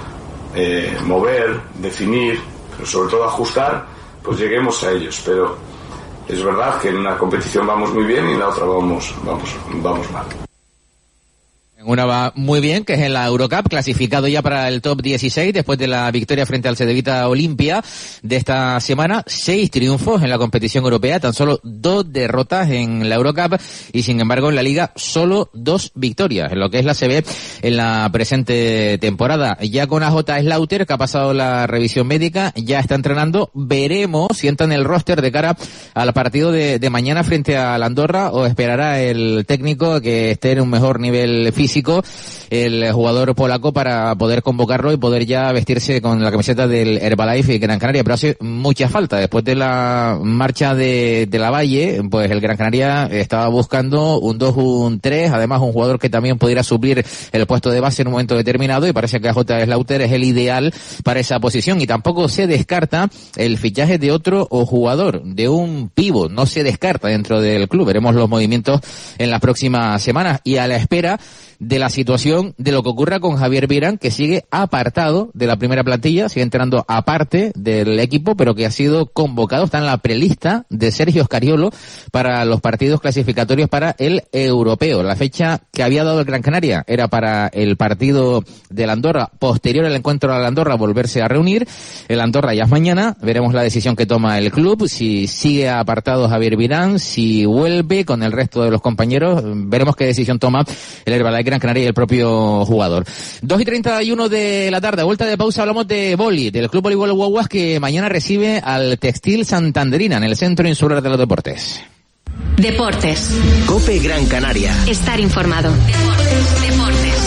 eh, mover, definir, pero sobre todo ajustar, pues lleguemos a ellos. Pero Es verdad que en una competición vamos muy bien y en la otra vamos, vamos, vamos mal. Una va muy bien, que es en la Eurocup, clasificado ya para el top dieciséis después de la victoria frente al Cedevita Olimpia de esta semana. Seis triunfos en la competición europea, tan solo dos derrotas en la Eurocup y sin embargo en la Liga solo dos victorias, en lo que es la C B en la presente temporada. Ya con A J Slaughter, que ha pasado la revisión médica, ya está entrenando. Veremos si entra en el roster de cara al partido de, de mañana frente a la Andorra o esperará el técnico que esté en un mejor nivel físico el jugador polaco para poder convocarlo y poder ya vestirse con la camiseta del Herbalife y Gran Canaria, pero hace mucha falta. Después de la marcha de, de la Valle, pues el Gran Canaria estaba buscando un dos un tres, además un jugador que también pudiera suplir el puesto de base en un momento determinado, y parece que A J Slaughter es el ideal para esa posición. Y tampoco se descarta el fichaje de otro jugador, de un pívot, no se descarta dentro del club. Veremos los movimientos en las próximas semanas y a la espera de la situación de lo que ocurra con Javier Virán, que sigue apartado de la primera plantilla, sigue entrenando aparte del equipo, pero que ha sido convocado, está en la prelista de Sergio Scariolo para los partidos clasificatorios para el europeo. La fecha que había dado el Gran Canaria era para el partido de la Andorra, posterior al encuentro de la Andorra, volverse a reunir. El Andorra ya es mañana, veremos la decisión que toma el club, si sigue apartado Javier Virán, si vuelve con el resto de los compañeros, veremos qué decisión toma el Herbalife Gran Canaria y el propio jugador. dos y treinta y uno de la tarde, vuelta de pausa, hablamos de vóley, del Club Voleibol Guaguas, que mañana recibe al Textil Santanderina en el Centro Insular de los Deportes. Deportes. COPE Gran Canaria. Estar informado. Deportes, deportes.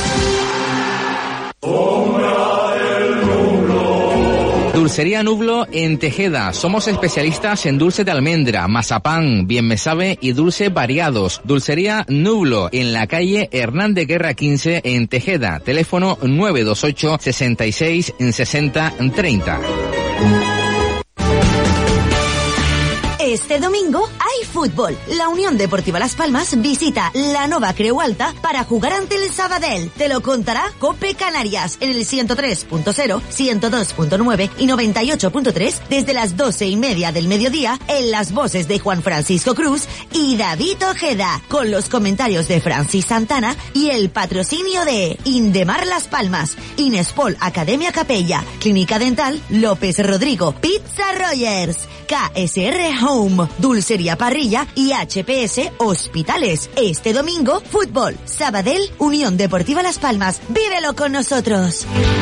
Dulcería Nublo en Tejeda. Somos especialistas en dulce de almendra, mazapán, bien me sabe y dulces variados. Dulcería Nublo en la calle Hernández Guerra quince en Tejeda. Teléfono nueve dos ocho, sesenta y seis, sesenta, treinta. Este domingo hay fútbol. La Unión Deportiva Las Palmas visita la Nova Creu Alta para jugar ante el Sabadell. Te lo contará Cope Canarias en el ciento tres punto cero, ciento dos punto nueve y noventa y ocho punto tres desde las doce y media del mediodía en las voces de Juan Francisco Cruz y David Ojeda, con los comentarios de Francis Santana y el patrocinio de Indemar Las Palmas, Inespol Academia Capella, Clínica Dental López Rodrigo, Pizza Rogers, K S R Home, Dulcería Parrilla y H P S Hospitales. Este domingo, fútbol, Sabadell, Unión Deportiva Las Palmas. ¡Vívelo con nosotros!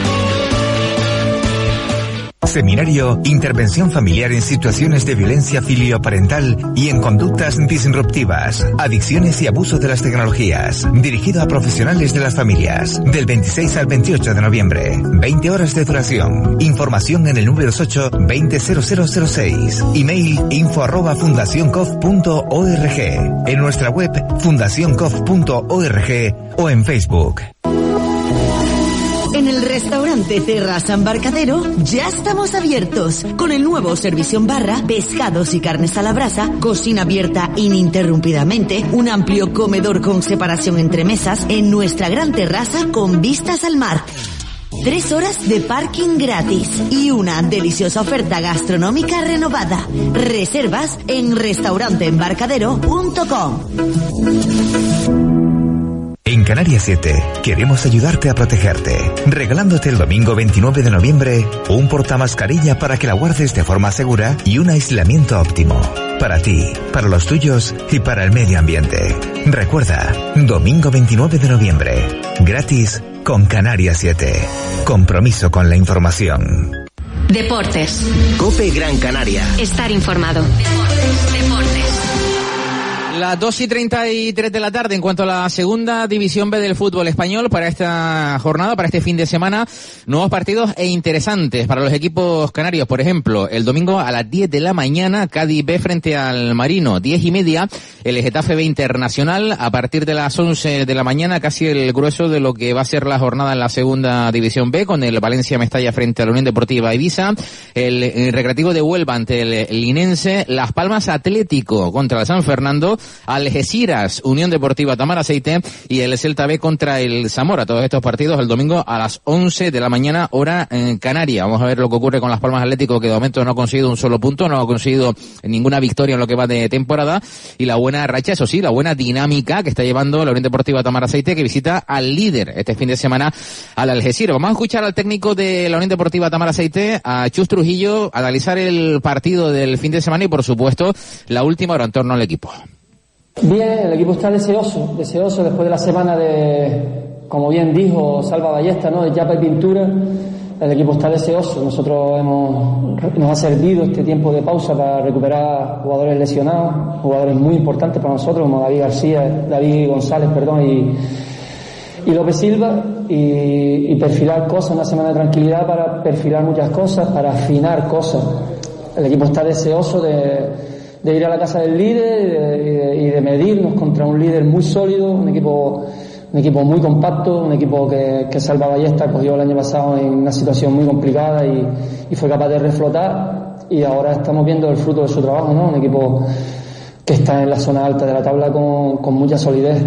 Seminario Intervención Familiar en Situaciones de Violencia Filioparental y en Conductas Disruptivas, Adicciones y Abuso de las Tecnologías, dirigido a profesionales de las familias, del veintiséis al veintiocho de noviembre, veinte horas de duración. Información en el nueve dos ocho, veinte cero cero cero seis, email info arroba fundacioncof punto org, en nuestra web fundacioncof punto org o en Facebook. En el restaurante Terraza Embarcadero ya estamos abiertos con el nuevo servicio en barra, pescados y carnes a la brasa, cocina abierta ininterrumpidamente, un amplio comedor con separación entre mesas en nuestra gran terraza con vistas al mar. Tres horas de parking gratis y una deliciosa oferta gastronómica renovada. Reservas en restauranteembarcadero punto com. En Canarias siete queremos ayudarte a protegerte, regalándote el domingo veintinueve de noviembre un portamascarilla para que la guardes de forma segura y un aislamiento óptimo. Para ti, para los tuyos y para el medio ambiente. Recuerda, domingo veintinueve de noviembre, gratis con Canarias siete. Compromiso con la información. Deportes. COPE Gran Canaria. Estar informado. Deportes, deportes. Las dos y treinta y tres de la tarde, en cuanto a la segunda división B del fútbol español para esta jornada, para este fin de semana, nuevos partidos e interesantes para los equipos canarios. Por ejemplo, el domingo a las diez de la mañana, Cádiz B frente al Marino, diez y media, el Getafe B Internacional, a partir de las once de la mañana, casi el grueso de lo que va a ser la jornada en la segunda división B, con el Valencia Mestalla frente a la Unión Deportiva Ibiza, el, el Recreativo de Huelva ante el Linense, Las Palmas Atlético contra el San Fernando, Algeciras, Unión Deportiva Tamaraceite y el Celta B contra el Zamora. Todos estos partidos el domingo a las once de la mañana, hora en Canaria. Vamos a ver lo que ocurre con Las Palmas Atlético, que de momento no ha conseguido un solo punto, no ha conseguido ninguna victoria en lo que va de temporada, y la buena racha, eso sí, la buena dinámica que está llevando la Unión Deportiva Tamaraceite, que visita al líder este fin de semana, al Algeciras. Vamos a escuchar al técnico de la Unión Deportiva Tamaraceite, a Chus Trujillo, analizar el partido del fin de semana y, por supuesto, la última hora en torno al equipo. Bien, el equipo está deseoso, deseoso después de la semana de, como bien dijo Salva Ballesta, ¿no?, de chapa y pintura. El equipo está deseoso. Nosotros hemos, nos ha servido este tiempo de pausa para recuperar jugadores lesionados, jugadores muy importantes para nosotros, como David García, David González, perdón, y, y López Silva, y, y perfilar cosas, una semana de tranquilidad para perfilar muchas cosas, para afinar cosas. El equipo está deseoso de, de ir a la casa del líder y de, y de, y de medirnos contra un líder muy sólido, un equipo un equipo muy compacto, un equipo que, que Salva Ballesta cogió el año pasado en una situación muy complicada y, y fue capaz de reflotar, y ahora estamos viendo el fruto de su trabajo, ¿no? Un equipo que está en la zona alta de la tabla con, con mucha solidez.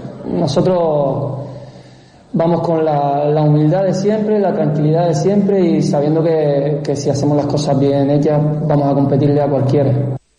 Nosotros vamos con la, la humildad de siempre, la tranquilidad de siempre, y sabiendo que, que si hacemos las cosas bien hechas vamos a competirle a cualquiera.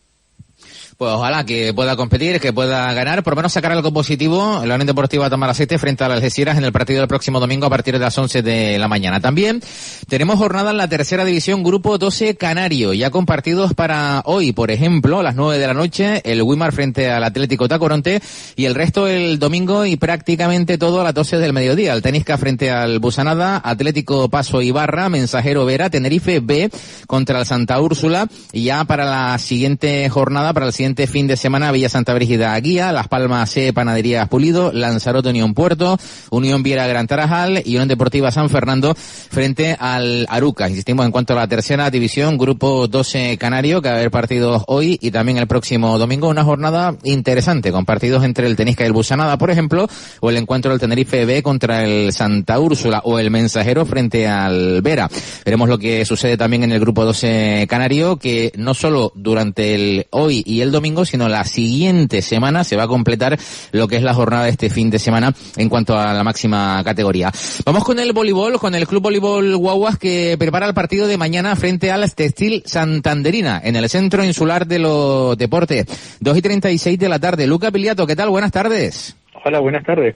Pues ojalá que pueda competir, que pueda ganar, por lo menos sacar algo positivo en la Unión Deportiva Tamaraceite frente a las Algeciras en el partido del próximo domingo a partir de las once de la mañana. También tenemos jornada en la tercera división, grupo doce Canario, ya con partidos para hoy, por ejemplo, a las nueve de la noche, el Wimar frente al Atlético Tacoronte, y el resto el domingo y prácticamente todo a las doce del mediodía. El Tenisca frente al Busanada, Atlético Paso Ibarra, Mensajero Vera, Tenerife B contra el Santa Úrsula, y ya para la siguiente jornada, para el siguiente fin de semana, Villa Santa Brígida Guía, Las Palmas C, Panaderías Pulido, Lanzarote Unión Puerto, Unión Viera Gran Tarajal y Unión Deportiva San Fernando frente al Arucas. Insistimos en cuanto a la tercera división, grupo doce Canario, que va a haber partidos hoy y también el próximo domingo, una jornada interesante con partidos entre el Tenisca y el Busanada, por ejemplo, o el encuentro del Tenerife B contra el Santa Úrsula, o el Mensajero frente al Vera. Veremos lo que sucede también en el grupo doce Canario, que no solo durante el hoy y el domingo domingo, sino la siguiente semana se va a completar lo que es la jornada de este fin de semana en cuanto a la máxima categoría. Vamos con el voleibol, con el Club Voleibol Guaguas, que prepara el partido de mañana frente al Textil Santanderina en el Centro Insular de los Deportes, dos y treinta y seis de la tarde. Luca Piliato, ¿qué tal? Buenas tardes. Hola, buenas tardes.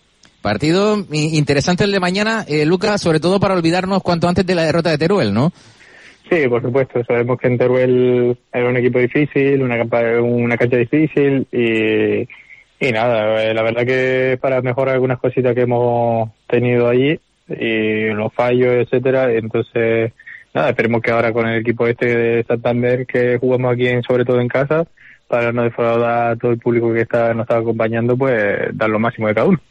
Partido interesante el de mañana, eh, Luca, sobre todo para olvidarnos cuanto antes de la derrota de Teruel, ¿no? Sí, por supuesto. Sabemos que en Teruel era un equipo difícil, una, una cancha difícil y, y nada, la verdad que para mejorar algunas cositas que hemos tenido allí y los fallos, etcétera. Entonces, nada, esperemos que ahora con el equipo este de Santander, que jugamos aquí en, sobre todo en casa, para no defraudar a todo el público que está nos está acompañando, pues dar lo máximo de cada uno.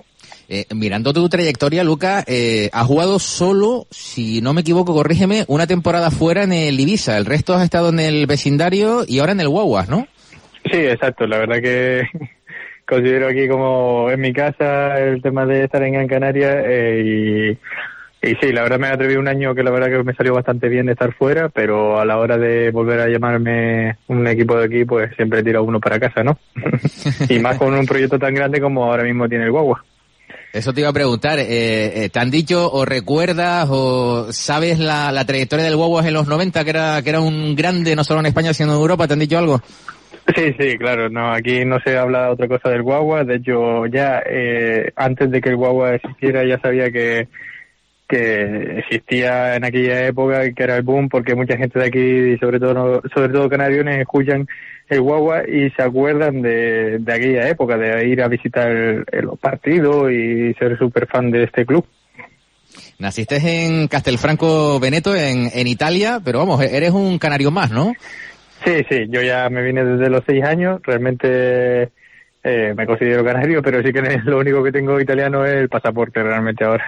Eh, mirando tu trayectoria, Luca, eh, has jugado solo, si no me equivoco, corrígeme, una temporada fuera en el Ibiza. El resto has estado en el vecindario y ahora en el Guaguas, ¿no? Sí, exacto. La verdad que considero aquí como en mi casa el tema de estar en Gran Canaria eh, y, y sí, la verdad me atreví un año que la verdad que me salió bastante bien de estar fuera, pero a la hora de volver a llamarme un equipo de aquí, pues siempre tira uno para casa, ¿no? Y más con un proyecto tan grande como ahora mismo tiene el Guaguas. Eso te iba a preguntar, eh, ¿te han dicho o recuerdas o sabes la, la trayectoria del Guaguas en los noventa, que era que era un grande no solo en España sino en Europa? ¿Te han dicho algo? Sí, sí, claro, no, aquí no se habla otra cosa del Guaguas. De hecho, ya eh, antes de que el Guaguas existiera ya sabía que que existía en aquella época, que era el boom, porque mucha gente de aquí, sobre todo sobre todo canariones, escuchan el Guagua y se acuerdan de, de aquella época, de ir a visitar el, el, los partidos y ser súper fan de este club. Naciste en Castelfranco Veneto, en, en Italia, pero vamos, eres un canario más, ¿no? Sí, sí, yo ya me vine desde los seis años, realmente eh, me considero canario, pero sí que lo único que tengo italiano es el pasaporte realmente ahora.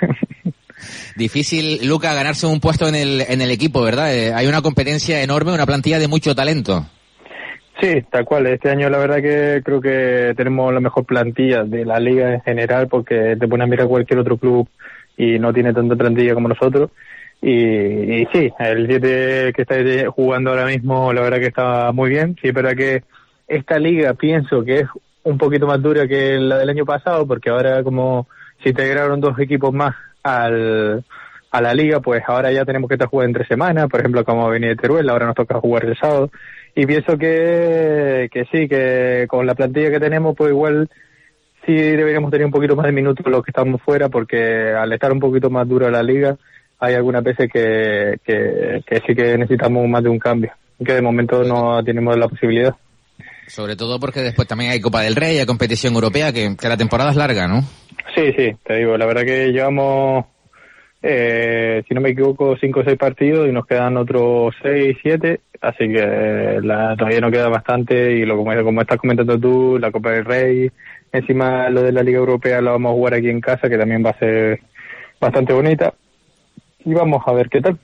Difícil, Luca, ganarse un puesto en el en el equipo, ¿verdad? Eh, hay una competencia enorme, una plantilla de mucho talento. Sí, tal cual. Este año la verdad que creo que tenemos la mejor plantilla de la liga en general, porque te pones a mirar cualquier otro club y no tiene tanta plantilla como nosotros. Y, y sí, el siete que está jugando ahora mismo la verdad que está muy bien. Sí, es verdad que esta liga pienso que es un poquito más dura que la del año pasado, porque ahora como se integraron dos equipos más al a la liga, pues ahora ya tenemos que estar jugando entre semanas, por ejemplo, como venía de Teruel, ahora nos toca jugar el sábado, y pienso que, que sí, que con la plantilla que tenemos, pues igual sí deberíamos tener un poquito más de minutos los que estamos fuera, porque al estar un poquito más dura la liga, hay algunas veces que, que, que sí que necesitamos más de un cambio, que de momento no tenemos la posibilidad. Sobre todo porque después también hay Copa del Rey, hay competición europea, que, que la temporada es larga, ¿no? Sí, sí, te digo, la verdad que llevamos, eh, si no me equivoco, cinco o seis partidos y nos quedan otros seis, siete, así que la, todavía nos queda bastante y lo como, como estás comentando tú, la Copa del Rey, encima lo de la Liga Europea lo vamos a jugar aquí en casa, que también va a ser bastante bonita, y vamos a ver qué tal.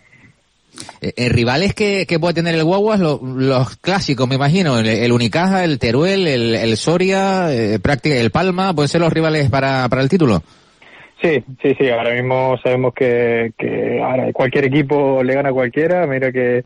Eh, eh, rivales que, que puede tener el Guaguas, lo, los clásicos, me imagino, el, el Unicaja, el Teruel, el, el Soria, eh, práctica, el Palma, ¿pueden ser los rivales para, para el título? Sí, sí, sí, ahora mismo sabemos que, que ahora cualquier equipo le gana a cualquiera, mira que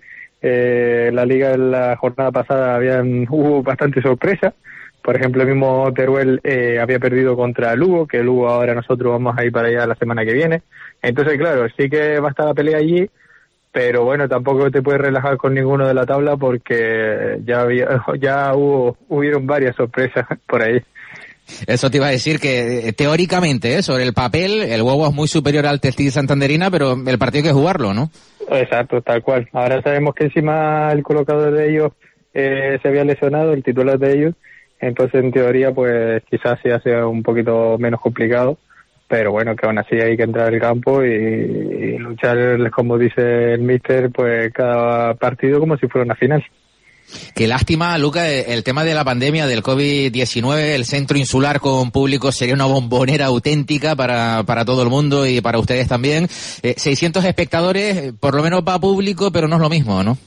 eh, la liga en la jornada pasada habían hubo bastante sorpresa, por ejemplo el mismo Teruel eh, había perdido contra el Lugo, que el Lugo ahora nosotros vamos a ir para allá la semana que viene, entonces claro, sí que va a estar la pelea allí, pero bueno, tampoco te puedes relajar con ninguno de la tabla porque ya había, ya hubo, hubieron varias sorpresas por ahí. Eso te iba a decir que teóricamente, ¿eh? sobre el papel, el Guagua es muy superior al Textil Santanderina, pero el partido hay que jugarlo, ¿no? Exacto, tal cual. Ahora sabemos que encima el colocador de ellos eh, se había lesionado, el titular de ellos, entonces en teoría pues quizás sí sea un poquito menos complicado. Pero bueno, que aún así hay que entrar al campo y, y luchar, como dice el míster, pues cada partido como si fuera una final. Qué lástima, Luca, el tema de la pandemia del covid diecinueve, el centro insular con público sería una bombonera auténtica para, para todo el mundo y para ustedes también. Eh, seiscientos espectadores, por lo menos va público, pero no es lo mismo, ¿no?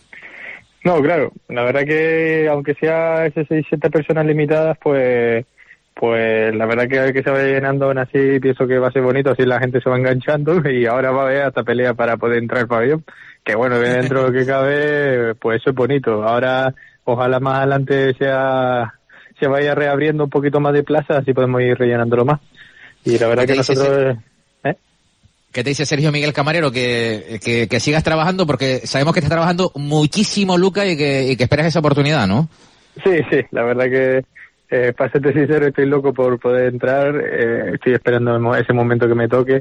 No, claro, la verdad que aunque sea esas seiscientas personas limitadas, pues... Pues la verdad que, que se vaya llenando aún así pienso que va a ser bonito, así la gente se va enganchando y ahora va a haber hasta pelea para poder entrar al pabellón, que bueno, que dentro de lo que cabe, pues eso es bonito. Ahora ojalá más adelante sea se vaya reabriendo un poquito más de plaza, así podemos ir rellenándolo más. Y la verdad que nosotros... ¿eh? ¿Qué te dice Sergio Miguel Camarero? Que, que, que sigas trabajando, porque sabemos que estás trabajando muchísimo, Luca, y que, y que esperas esa oportunidad, ¿no? Sí, sí, la verdad que... Eh, para serte sincero, estoy loco por poder entrar, eh, estoy esperando ese momento que me toque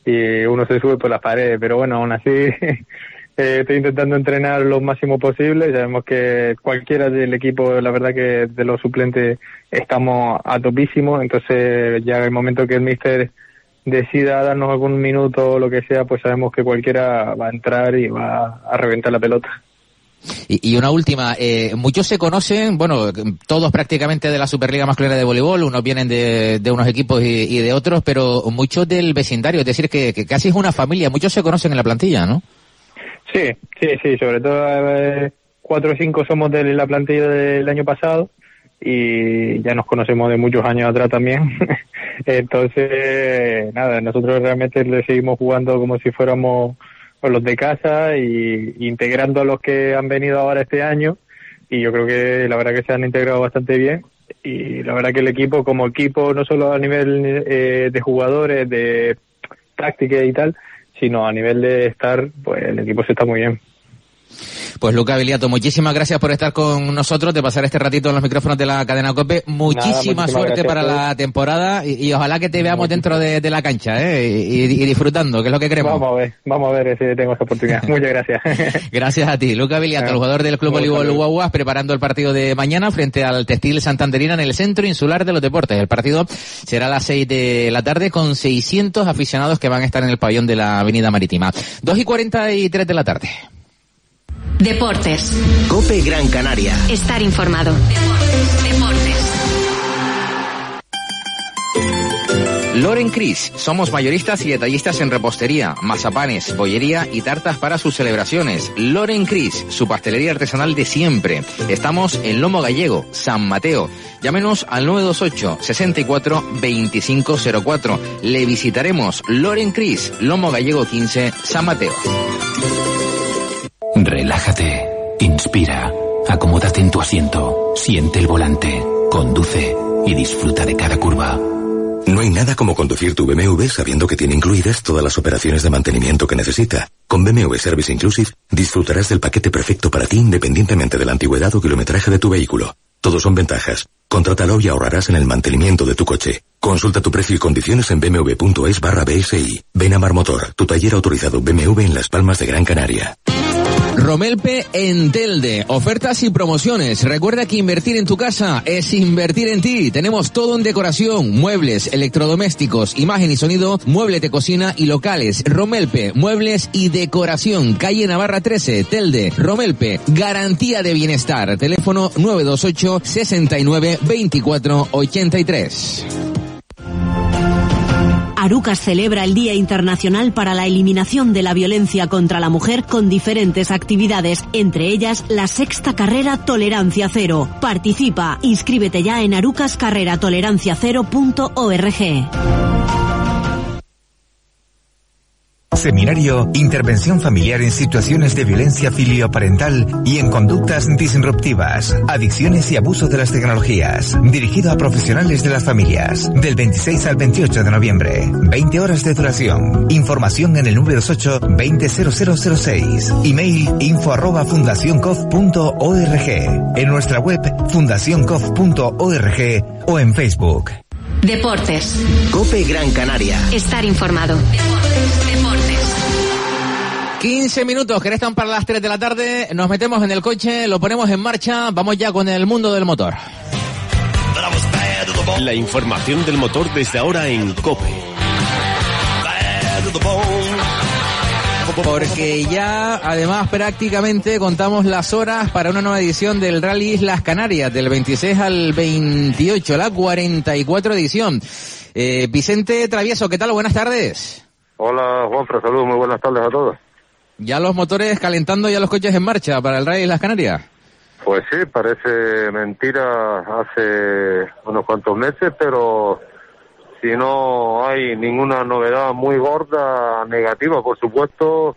y uno se sube por las paredes, pero bueno, aún así eh, estoy intentando entrenar lo máximo posible, sabemos que cualquiera del equipo, la verdad que de los suplentes estamos a topísimo, entonces ya en el momento que el míster decida darnos algún minuto o lo que sea, pues sabemos que cualquiera va a entrar y va a reventar la pelota. Y, y una última, eh, muchos se conocen, bueno, todos prácticamente de la Superliga Masculina de Voleibol, unos vienen de, de unos equipos y, y de otros, pero muchos del vecindario, es decir, que, que casi es una familia, muchos se conocen en la plantilla, ¿no? Sí, sí, sí, sobre todo eh, cuatro o cinco somos de la plantilla del año pasado y ya nos conocemos de muchos años atrás también, entonces, nada, nosotros realmente le seguimos jugando como si fuéramos con los de casa y integrando a los que han venido ahora este año y yo creo que la verdad que se han integrado bastante bien y la verdad que el equipo como equipo no solo a nivel eh, de jugadores, de táctica y tal, sino a nivel de estar, pues el equipo se está muy bien. Pues Luca Biliato, muchísimas gracias por estar con nosotros, de pasar este ratito en los micrófonos de la cadena COPE. Muchísima Nada, suerte para la temporada y, y ojalá que te veamos dentro de, de la cancha, ¿eh? Y, y disfrutando, que es lo que queremos. Vamos a ver, vamos a ver si tengo esa oportunidad. Muchas gracias. Gracias a ti. Luca Biliato, el jugador del Club Voleibol Guaguas, preparando el partido de mañana frente al Textil Santanderina en el Centro Insular de los Deportes. El partido será a las seis de la tarde con seiscientos aficionados que van a estar en el pabellón de la Avenida Marítima. dos y cuarenta y tres de la tarde. Deportes. COPE Gran Canaria. Estar informado. Deportes. Deportes. Loren Cris, somos mayoristas y detallistas en repostería, mazapanes, bollería y tartas para sus celebraciones. Loren Cris, su pastelería artesanal de siempre. Estamos en Lomo Gallego, San Mateo. Llámenos al nueve dos ocho, sesenta y cuatro, veinticinco cero cuatro. Le visitaremos. Loren Cris, Lomo Gallego quince, San Mateo. Relájate, inspira, Acomódate en tu asiento, siente el volante, conduce y disfruta de cada curva. No hay nada como conducir tu B M W sabiendo que tiene incluidas todas las operaciones de mantenimiento que necesita. Con B M W Service Inclusive disfrutarás del paquete perfecto para ti independientemente de la antigüedad o kilometraje de tu vehículo. Todos son ventajas. Contrátalo y ahorrarás en el mantenimiento de tu coche. Consulta tu precio y condiciones en bmw.es barra BSI. Ven a Marmotor, tu taller autorizado B M W en Las Palmas de Gran Canaria. Romelpe en Telde. Ofertas y promociones. Recuerda que invertir en tu casa es invertir en ti. Tenemos todo en decoración, muebles, electrodomésticos, imagen y sonido, muebles de cocina y locales. Romelpe, muebles y decoración. Calle Navarra trece, Telde. Romelpe, garantía de bienestar. Teléfono nueve dos ocho, sesenta y nueve, veinticuatro, ochenta y tres. Arucas celebra el Día Internacional para la Eliminación de la Violencia contra la Mujer con diferentes actividades, entre ellas la sexta carrera Tolerancia Cero. Participa, inscríbete ya en arucas carrera tolerancia cero punto org. Seminario Intervención Familiar en Situaciones de Violencia Filioparental y en Conductas Disruptivas, Adicciones y Abuso de las Tecnologías, dirigido a profesionales de las familias, del veintiséis al veintiocho de noviembre, veinte horas de duración. Información en el nueve dos ocho, veinte cero cero cero seis, email info arroba fundacioncof punto org, en nuestra web fundacioncof punto org o en Facebook. Deportes. COPE Gran Canaria. Estar informado. Deportes, deportes. quince minutos que restan para las tres de la tarde. Nos metemos en el coche, lo ponemos en marcha. Vamos ya con el mundo del motor. La información del motor desde ahora en COPE. Porque ya, además, prácticamente contamos las horas para una nueva edición del Rally Islas Canarias, del veintiséis al veintiocho, la cuarenta y cuatro edición. Eh, Vicente Travieso, ¿qué tal? Buenas tardes. Hola, Juanfra, saludos, muy buenas tardes a todos. ¿Ya los motores calentando, ya los coches en marcha para el Rally Islas Canarias? Pues sí, parece mentira hace unos cuantos meses, pero si no hay ninguna novedad muy gorda, negativa, por supuesto,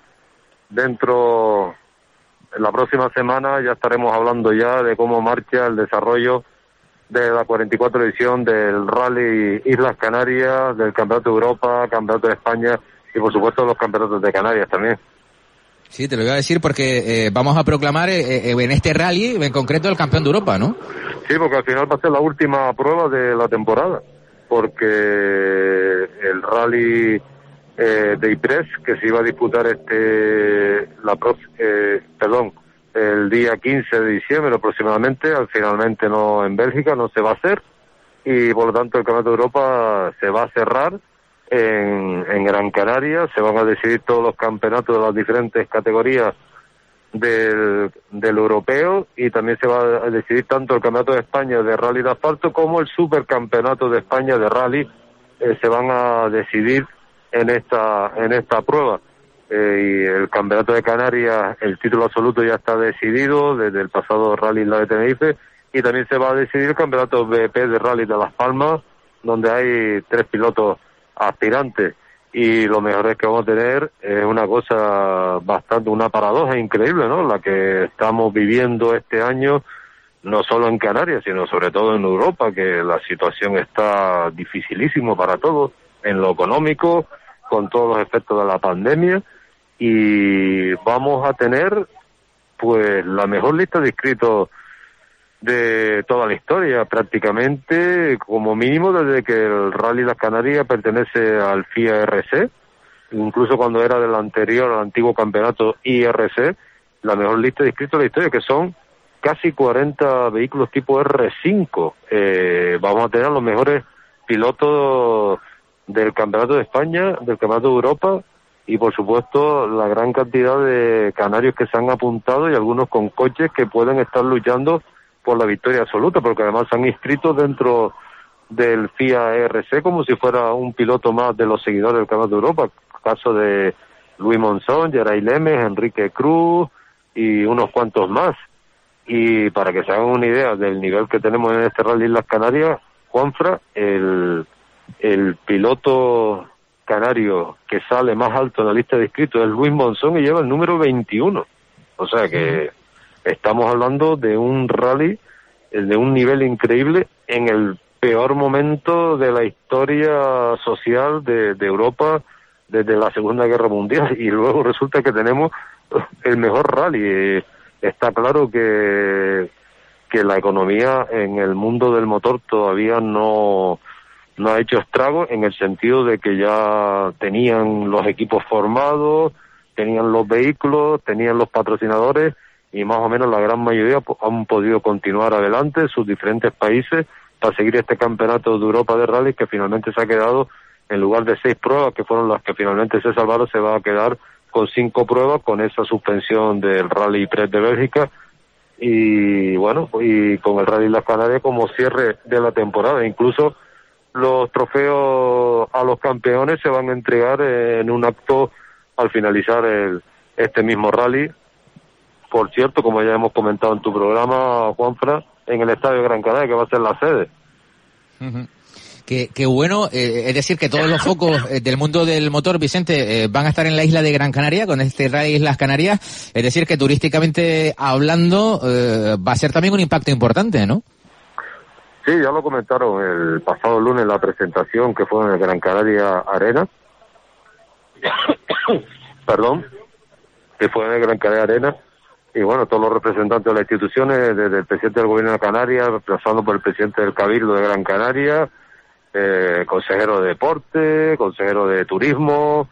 dentro de la próxima semana ya estaremos hablando ya de cómo marcha el desarrollo de la cuarenta y cuatro edición del Rally Islas Canarias, del Campeonato de Europa, Campeonato de España y por supuesto los Campeonatos de Canarias también. Sí, te lo iba a decir porque eh, vamos a proclamar eh, eh, en este rally, en concreto, el campeón de Europa, ¿no? Sí, porque al final va a ser la última prueba de la temporada, porque el rally eh, de Ypres, que se iba a disputar este, la pro, eh, perdón, el día quince de diciembre aproximadamente, al finalmente no en Bélgica, no se va a hacer, y por lo tanto el Campeonato de Europa se va a cerrar en, en Gran Canaria. Se van a decidir todos los campeonatos de las diferentes categorías del, del europeo, y también se va a decidir tanto el Campeonato de España de Rally de Asfalto como el Supercampeonato de España de Rally. Eh, se van a decidir en esta en esta prueba. Eh, y el Campeonato de Canarias, el título absoluto ya está decidido desde el pasado Rally la de Tenerife, y también se va a decidir el Campeonato B P de Rally de Las Palmas, donde hay tres pilotos aspirantes. Y lo mejor es que vamos a tener eh, una cosa bastante, una paradoja increíble, ¿no? La que estamos viviendo este año, no solo en Canarias, sino sobre todo en Europa, que la situación está dificilísima para todos, en lo económico, con todos los efectos de la pandemia, y vamos a tener, pues, la mejor lista de inscritos de toda la historia, prácticamente, como mínimo desde que el Rally Las Canarias pertenece al F I A R C, incluso cuando era del anterior, al antiguo campeonato I R C, la mejor lista de inscritos de la historia, que son casi cuarenta vehículos tipo R cinco. Eh, vamos a tener los mejores pilotos del Campeonato de España, del Campeonato de Europa, y por supuesto la gran cantidad de canarios que se han apuntado, y algunos con coches que pueden estar luchando por la victoria absoluta, porque además se han inscrito dentro del F I A R C como si fuera un piloto más de los seguidores del Campeonato de Europa. Caso de Luis Monzón, Geray Lemes, Enrique Cruz y unos cuantos más. Y para que se hagan una idea del nivel que tenemos en este Rally Las Canarias, Juanfra, el, el piloto canario que sale más alto en la lista de inscritos es Luis Monzón, y lleva el número veintiuno. O sea que estamos hablando de un rally de un nivel increíble en el peor momento de la historia social de, de Europa desde la Segunda Guerra Mundial, y luego resulta que tenemos el mejor rally. Está claro que, que la economía en el mundo del motor todavía no, no ha hecho estragos, en el sentido de que ya tenían los equipos formados, tenían los vehículos, tenían los patrocinadores, y más o menos la gran mayoría han podido continuar adelante en sus diferentes países para seguir este campeonato de Europa de rally, que finalmente se ha quedado, en lugar de seis pruebas, que fueron las que finalmente se salvaron, se va a quedar con cinco pruebas, con esa suspensión del Rally tres de Bélgica, y bueno, y con el Rally Las Canarias como cierre de la temporada. Incluso los trofeos a los campeones se van a entregar en un acto al finalizar el, este mismo rally. Por cierto, como ya hemos comentado en tu programa, Juanfra, en el Estadio Gran Canaria, que va a ser la sede. Uh-huh. Qué, qué bueno, eh, es decir, que todos los focos eh, del mundo del motor, Vicente, eh, van a estar en la isla de Gran Canaria, con este Rally Islas Canarias, es decir, que turísticamente hablando eh, va a ser también un impacto importante, ¿no? Sí, ya lo comentaron el pasado lunes en la presentación que fue en el Gran Canaria Arena, perdón, que fue en el Gran Canaria Arena, y bueno, todos los representantes de las instituciones, desde el presidente del Gobierno de Canarias, pasando por el presidente del Cabildo de Gran Canaria, Eh, consejero de deporte, consejero de turismo,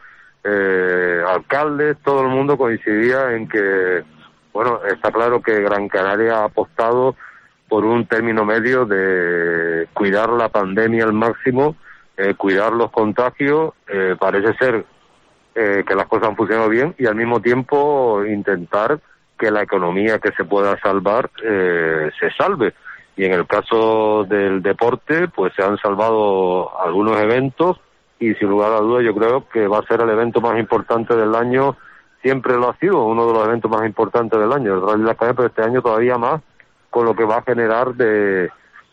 eh, alcaldes, todo el mundo coincidía en que, bueno, está claro que Gran Canaria ha apostado por un término medio de cuidar la pandemia al máximo, eh, cuidar los contagios, eh, parece ser eh, que las cosas han funcionado bien, y al mismo tiempo intentar que la economía que se pueda salvar eh, se salve. Y en el caso del deporte, pues se han salvado algunos eventos, y sin lugar a dudas yo creo que va a ser el evento más importante del año. Siempre lo ha sido uno de los eventos más importantes del año, el Rally Las Canarias, pero este año todavía más, con lo que va a generar de,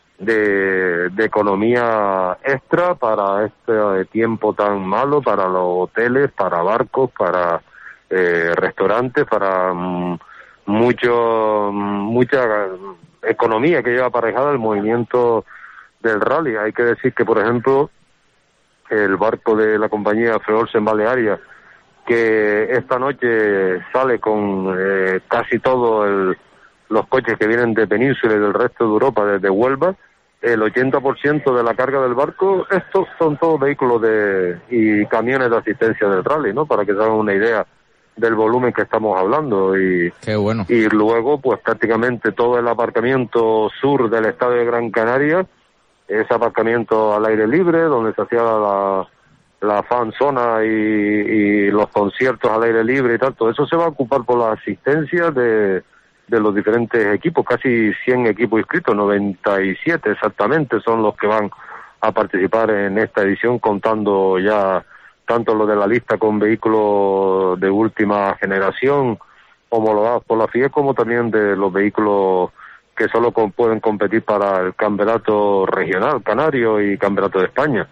de, de economía extra para este tiempo tan malo, para los hoteles, para barcos, para eh, restaurantes, para mm, mucho, mucha economía que lleva aparejada el movimiento del rally. Hay que decir que, por ejemplo, el barco de la compañía Freolsen Balearia, que esta noche sale con eh, casi todos los coches que vienen de Península y del resto de Europa, desde Huelva, el ochenta por ciento de la carga del barco, estos son todos vehículos de y camiones de asistencia del rally, ¿no? Para que se hagan una idea del volumen que estamos hablando. Y qué bueno. Y luego pues prácticamente todo el aparcamiento sur del Estadio de Gran Canaria es aparcamiento al aire libre, donde se hacía la, la fan zona y, y los conciertos al aire libre y tal. Todo eso se va a ocupar por la asistencia de, de los diferentes equipos, casi cien equipos inscritos, noventa y siete exactamente son los que van a participar en esta edición, contando ya tanto lo de la lista con vehículos de última generación homologados por la F I E, como también de los vehículos que solo con, pueden competir para el campeonato regional canario y campeonato de España.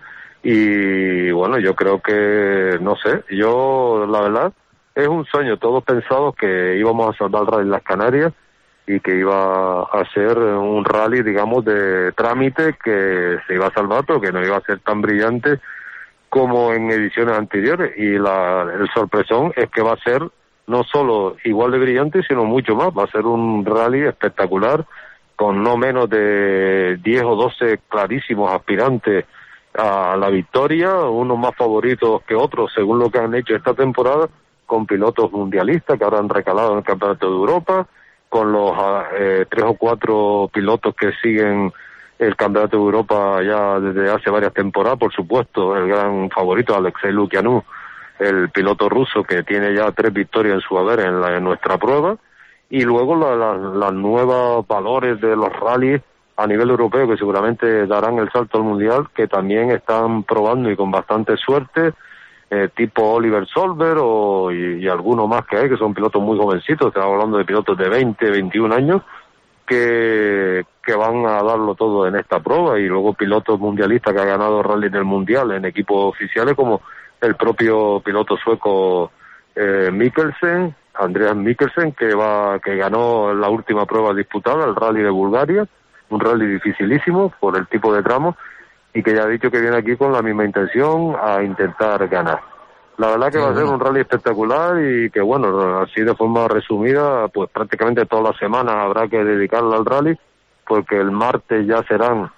Y bueno, yo creo que, no sé, yo la verdad es un sueño. Todos pensados que íbamos a salvar el Rally Las Canarias y que iba a ser un rally, digamos, de trámite, que se iba a salvar, pero que no iba a ser tan brillante como en ediciones anteriores. Y la, el sorpresón es que va a ser no solo igual de brillante, sino mucho más. Va a ser un rally espectacular, con no menos de diez o doce clarísimos aspirantes a la victoria, unos más favoritos que otros según lo que han hecho esta temporada, con pilotos mundialistas que ahora han recalado en el Campeonato de Europa, con los eh, tres o cuatro pilotos que siguen el Campeonato de Europa ya desde hace varias temporadas. Por supuesto, el gran favorito, Alexei Lukianov, el piloto ruso, que tiene ya tres victorias en su haber en, la, en nuestra prueba, y luego las la, la nuevos valores de los rallies a nivel europeo, que seguramente darán el salto al mundial, que también están probando y con bastante suerte, eh, tipo Oliver Solberg o, y, y algunos más que hay, que son pilotos muy jovencitos. Estamos hablando de pilotos de veinte, veintiún años, que, que van a darlo todo en esta prueba, y luego pilotos mundialistas que han ganado rally del mundial en equipos oficiales, como el propio piloto sueco eh, Mikkelsen, Andreas Mikkelsen, que va que ganó la última prueba disputada, el Rally de Bulgaria, un rally dificilísimo por el tipo de tramo, y que ya ha dicho que viene aquí con la misma intención a intentar ganar. La verdad que sí, va a ser un rally espectacular y que, bueno, así de forma resumida, pues prácticamente toda la semana habrá que dedicarla al rally, porque el martes ya serán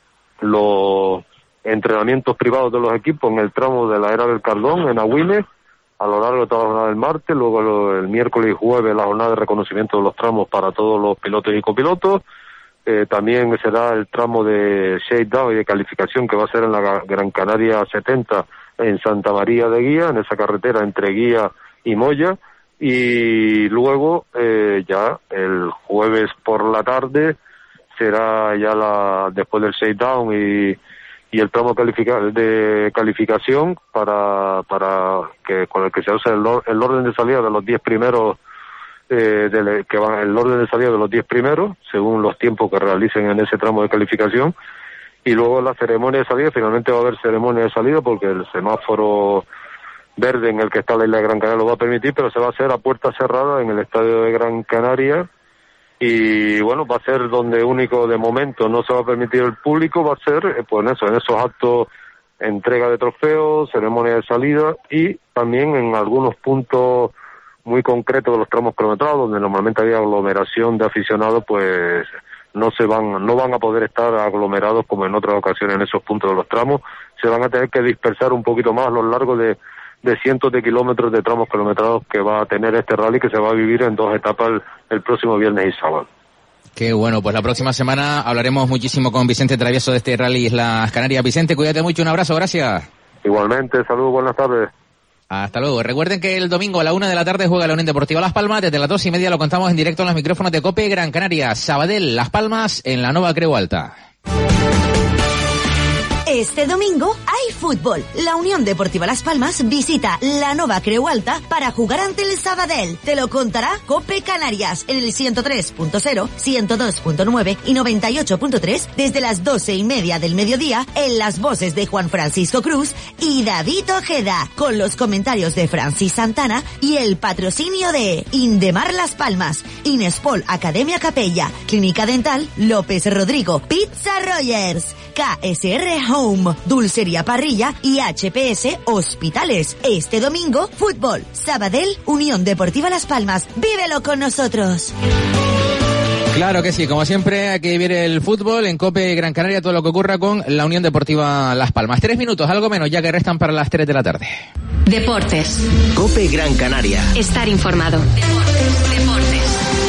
los entrenamientos privados de los equipos en el tramo de la Era del Cardón, en Agüines, a lo largo de toda la jornada del martes, luego lo, el miércoles y jueves la jornada de reconocimiento de los tramos para todos los pilotos y copilotos. Eh, también será el tramo de shakedown y de calificación que va a ser en la Gran Canaria setenta en Santa María de Guía, en esa carretera entre Guía y Moya, y luego eh, ya el jueves por la tarde será ya la después del shakedown y y el tramo califica, de calificación para para que con el que se usa el, el orden de salida de los diez primeros eh, de, que van el orden de salida de los diez primeros según los tiempos que realicen en ese tramo de calificación, y luego la ceremonia de salida. Finalmente va a haber ceremonia de salida porque el semáforo verde en el que está la isla de Gran Canaria lo va a permitir, pero se va a hacer a puerta cerrada en el estadio de Gran Canaria. Y bueno, va a ser donde único de momento no se va a permitir el público, va a ser eh, pues en eso, en esos actos, entrega de trofeos, ceremonia de salida, y también en algunos puntos muy concretos de los tramos cronometrados, donde normalmente había aglomeración de aficionados, pues no se van, no van a poder estar aglomerados como en otras ocasiones en esos puntos de los tramos. Se van a tener que dispersar un poquito más a lo largo de de cientos de kilómetros de tramos kilometrados que va a tener este rally, que se va a vivir en dos etapas el, el próximo viernes y sábado. Qué bueno, pues la próxima semana hablaremos muchísimo con Vicente Travieso de este Rally Islas Canarias. Vicente, cuídate mucho, un abrazo, gracias. Igualmente, saludos, buenas tardes. Hasta luego. Recuerden que el domingo a la una de la tarde juega la Unión Deportiva Las Palmas. Desde las dos y media lo contamos en directo en los micrófonos de COPE Gran Canaria. Sabadell, Las Palmas, en la Nova Creu Alta. Este domingo hay fútbol. La Unión Deportiva Las Palmas visita la Nova Creu Alta para jugar ante el Sabadell. Te lo contará COPE Canarias en el ciento tres punto cero, ciento dos punto nueve y noventa y ocho punto tres desde las doce y media del mediodía, en las voces de Juan Francisco Cruz y David Ojeda, con los comentarios de Francis Santana y el patrocinio de Indemar Las Palmas, Inespol Academia Capella, Clínica Dental López Rodrigo, Pizza Rogers, K S R Home, Dulcería Parrilla y H P S Hospitales. Este domingo, fútbol, Sabadell, Unión Deportiva Las Palmas. ¡Vívelo con nosotros! Claro que sí, como siempre, aquí viene el fútbol en COPE Gran Canaria, todo lo que ocurra con la Unión Deportiva Las Palmas. Tres minutos, algo menos, ya que restan para las tres de la tarde. Deportes. COPE Gran Canaria. Estar informado. Deportes, deportes.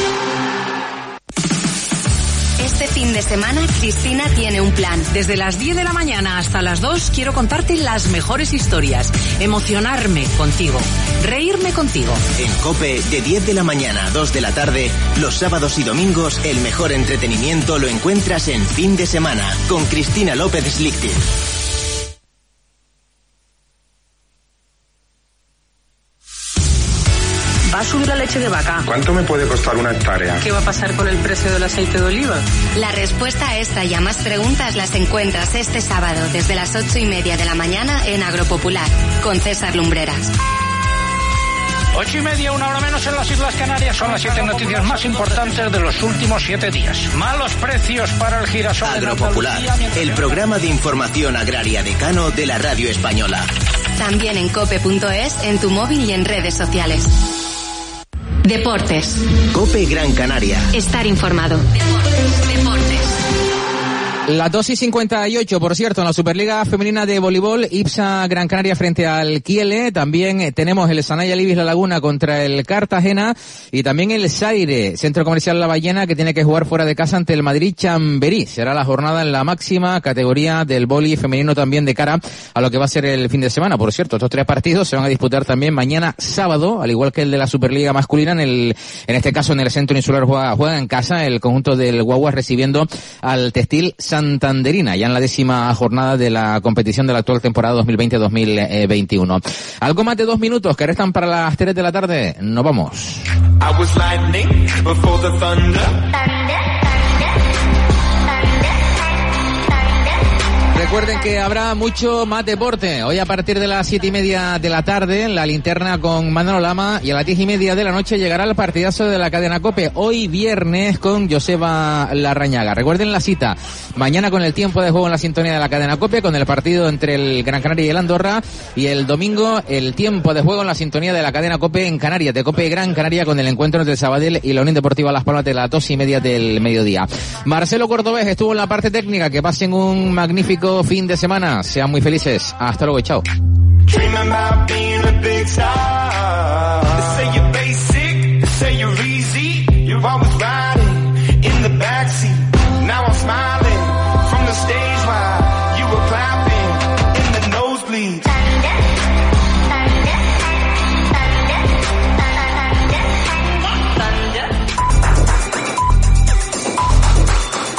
Este fin de semana, Cristina tiene un plan. Desde las diez de la mañana hasta las dos quiero contarte las mejores historias, emocionarme contigo, reírme contigo. En COPE, de diez de la mañana a dos de la tarde, los sábados y domingos, el mejor entretenimiento lo encuentras en Fin de Semana, con Cristina López Slichting. ¿Va a subir la leche de vaca? ¿Cuánto me puede costar una hectárea? ¿Qué va a pasar con el precio del aceite de oliva? La respuesta a esta y a más preguntas las encuentras este sábado desde las ocho y media de la mañana en Agropopular, con César Lumbreras. Ocho y media, una hora menos en las Islas Canarias. Son las siete noticias más importantes de los últimos siete días. Malos precios para el girasol. Agropopular, el programa de información agraria decano de la radio española. También en cope punto es, en tu móvil y en redes sociales. Deportes. COPE Gran Canaria. Estar informado. Deportes, deportes. Las dos y cincuenta y ocho, por cierto, en la Superliga Femenina de Voleibol, Ipsa Gran Canaria frente al Kiele. También tenemos el Sanaya Libis La Laguna contra el Cartagena. Y también el Zaire, Centro Comercial La Ballena, que tiene que jugar fuera de casa ante el Madrid Chamberí. Será la jornada en la máxima categoría del vóley femenino también de cara a lo que va a ser el fin de semana. Por cierto, estos tres partidos se van a disputar también mañana sábado, al igual que el de la Superliga masculina. En el, en este caso, en el Centro Insular juega, juega en casa el conjunto del Guaguas recibiendo al Textil Santanderina, ya en la décima jornada de la competición de la actual temporada dos mil veinte dos mil veintiuno. Algo más de dos minutos que restan para las tres de la tarde. Nos vamos. Recuerden que habrá mucho más deporte. Hoy a partir de las siete y media de la tarde, la linterna con Manolo Lama, y a las diez y media de la noche llegará el partidazo de la cadena COPE. Hoy viernes con Joseba Larrañaga. Recuerden la cita. Mañana con el tiempo de juego en la sintonía de la cadena COPE, con el partido entre el Gran Canaria y el Andorra. Y el domingo el tiempo de juego en la sintonía de la cadena COPE en Canarias, de COPE Gran Canaria, con el encuentro entre Sabadell y la Unión Deportiva Las Palmas de las dos y media del mediodía. Marcelo Cordobés estuvo en la parte técnica. Que pasen un magnífico fin de semana. Sean muy felices. Hasta luego y chao. Say you're basic, say you're easy, you're always riding in the back.